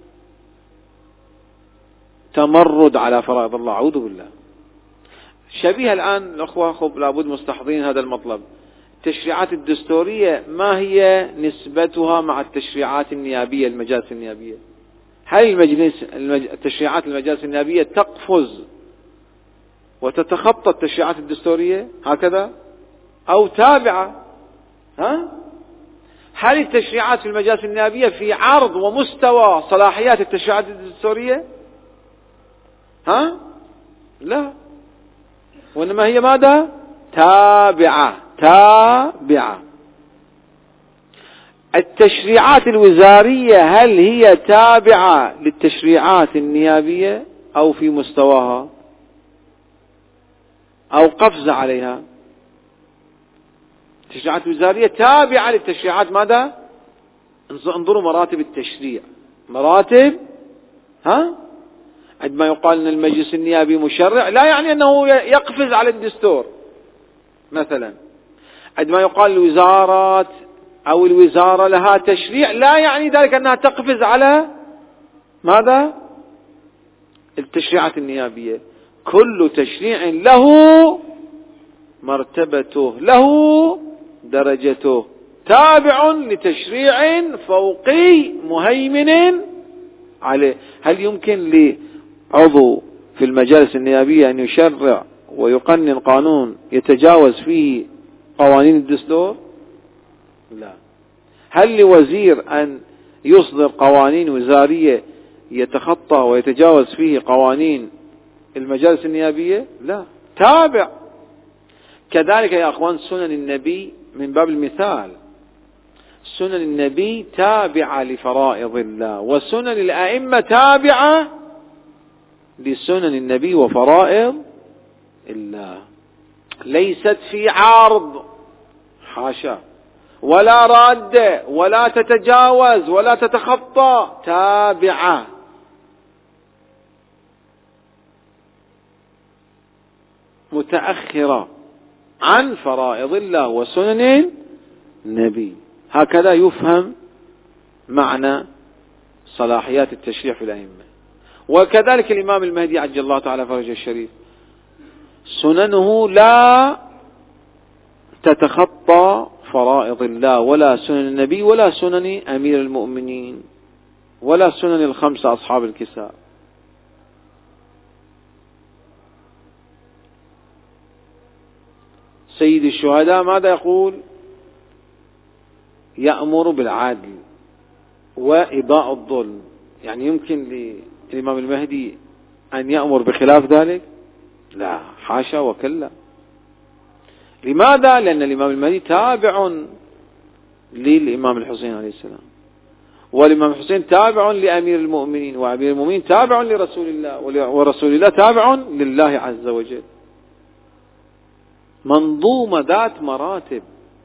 تمرد على فرائض الله. أعوذ بالله. شبيه الآن الأخوة لابد مستحضرين هذا المطلب. التشريعات الدستورية ما هي نسبتها مع التشريعات النيابية المجالس النيابية؟ هل التشريعات المجالس النيابية تقفز وتتخطى التشريعات الدستورية هكذا أو تابعة؟ هل التشريعات في المجالس النيابية في عرض ومستوى صلاحيات التشريعات الدستورية؟ لا، وإنما هي ماذا؟ تابعة. التشريعات الوزارية هل هي تابعة للتشريعات النيابية أو في مستواها أو قفز عليها؟ التشريعات الوزارية تابعة للتشريعات ماذا؟ انظروا مراتب التشريع، مراتب. عندما يقال أن المجلس النيابي مشرع لا يعني أنه يقفز على الدستور مثلا. عندما يقال الوزارات أو الوزارة لها تشريع لا يعني ذلك أنها تقفز على ماذا؟ التشريعات النيابية. كل تشريع له مرتبته، له درجته، تابع لتشريع فوقي مهيمن عليه. هل يمكن لعضو في المجالس النيابية أن يشرع ويقنن قانون يتجاوز فيه قوانين الدستور؟ لا. هل لوزير أن يصدر قوانين وزارية يتخطى ويتجاوز فيه قوانين المجالس النيابية؟ لا، تابع. كذلك يا أخوان سنن النبي من باب المثال، سنن النبي تابعة لفرائض الله، وسنن الأئمة تابعة لسنن النبي وفرائض الله، ليست في عارض حاشا ولا رادة ولا تتجاوز ولا تتخطى، تابعة. متأخرة عن فرائض الله وسنن النبي. هكذا يفهم معنى صلاحيات التشريع في الأئمة. وكذلك الإمام المهدي عجل الله تعالى فرجه الشريف سننه لا تتخطى فرائض الله ولا سنن النبي ولا سنن أمير المؤمنين ولا سنن الخمسة أصحاب الكساء. سيد الشهداء ماذا يقول؟ يأمر بالعدل وإباء الظلم. يعني يمكن للإمام المهدي أن يأمر بخلاف ذلك؟ لا، حاشا وكلا. لماذا؟ لأن الإمام المهدي تابع للإمام الحسين عليه السلام، والإمام الحسين تابع لأمير المؤمنين، وأمير المؤمنين تابع لرسول الله، ورسول الله تابع لله عز وجل. منظومة ذات مراتب.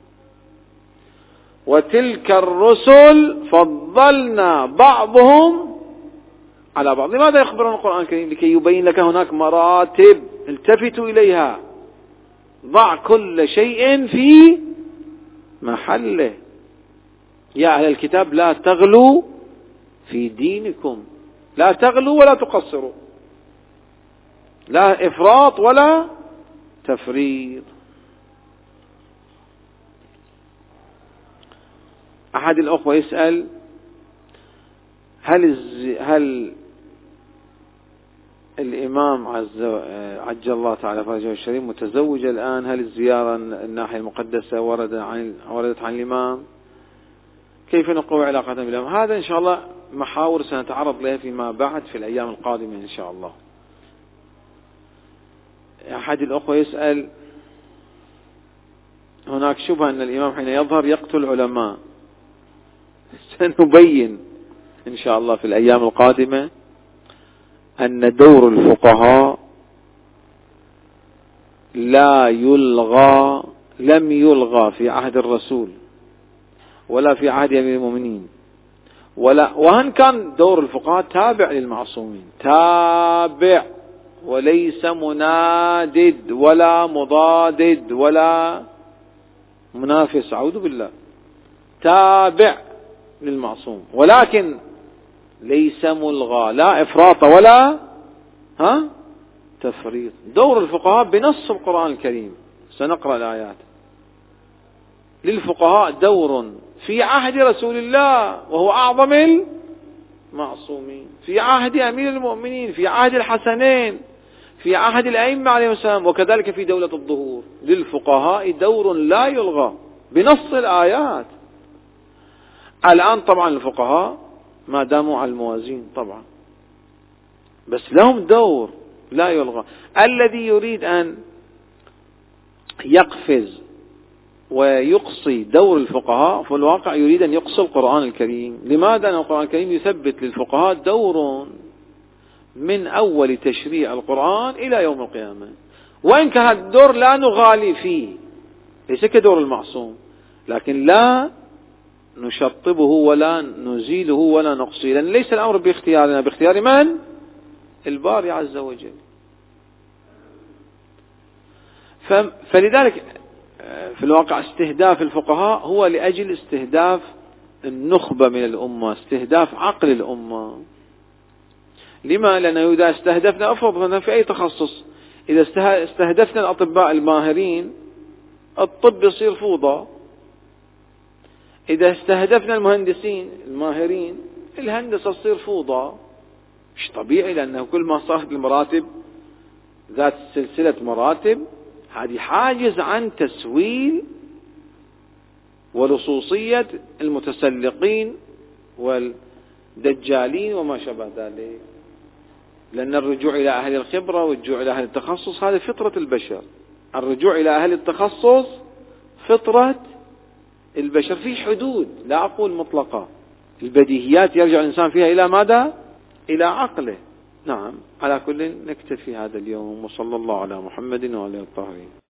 وتلك الرسل فضلنا بعضهم على بعض. لماذا يخبرنا القرآن الكريم؟ لكي يبين لك هناك مراتب التفتوا إليها. ضع كل شيء في محله. يا أهل الكتاب لا تغلوا في دينكم، لا تغلوا ولا تقصروا، لا إفراط ولا تفريط. أحد الأخوة يسأل هل الإمام عجل الله تعالى فرجه الشريف متزوج الآن؟ هل الزيارة الناحية المقدسة وردت عن الإمام؟ كيف نقوي علاقتنا بالإمام؟ هذا إن شاء الله محاور سنتعرض لها فيما بعد في الأيام القادمة إن شاء الله. أحد الأخوة يسأل هناك شبهة أن الإمام حين يظهر يقتل علماء. سنبين إن شاء الله في الأيام القادمة أن دور الفقهاء لم يلغى في عهد الرسول ولا في عهد أمير المؤمنين، وهن كان دور الفقهاء تابع للمعصومين، تابع وليس منادد ولا مضادد ولا منافس، أعوذ بالله، تابع للمعصوم، ولكن ليس ملغى، لا إفراط ولا تفريط. دور الفقهاء بنص القرآن الكريم، سنقرأ الآيات. للفقهاء دور في عهد رسول الله وهو أعظم المعصومين، في عهد أمير المؤمنين، في عهد الحسنين، في عهد الأئمة عليهم السلام، وكذلك في دولة الظهور. للفقهاء دور لا يلغى بنص الآيات. الآن طبعا الفقهاء ما داموا على الموازين طبعا، بس لهم دور لا يلغى. الذي يريد أن يقفز ويقصي دور الفقهاء في الواقع يريد أن يقصي القرآن الكريم. لماذا؟ أن القرآن الكريم يثبت للفقهاء دور من أول تشريع القرآن إلى يوم القيامة، وإن كان الدور لا نغالي فيه، ليس كدور المعصوم، لكن لا نشطبه ولا نزيله ولا نقصيه، لأن ليس الأمر باختيارنا، باختيار من؟ الباري عز وجل. فلذلك في الواقع استهداف الفقهاء هو لأجل استهداف النخبة من الأمة، استهداف عقل الأمة. لما؟ لأنه إذا استهدفنا، أفرض في أي تخصص، إذا استهدفنا الأطباء الماهرين الطب يصير فوضى، إذا استهدفنا المهندسين الماهرين الهندسة تصير فوضى. مش طبيعي، لأنه كل ما صارت المراتب ذات سلسلة مراتب، هذه حاجز عن تسويل ولصوصية المتسلقين والدجالين وما شابه ذلك. لأن الرجوع إلى أهل الخبرة والرجوع إلى أهل التخصص هذه فطرة البشر. الرجوع إلى أهل التخصص فطرة البشر، في حدود، لا أقول مطلقة. البديهيات يرجع الإنسان فيها إلى ماذا؟ إلى عقله. نعم، على كل نكتفي هذا اليوم، وصلى الله على محمد وعلى آله الطاهرين.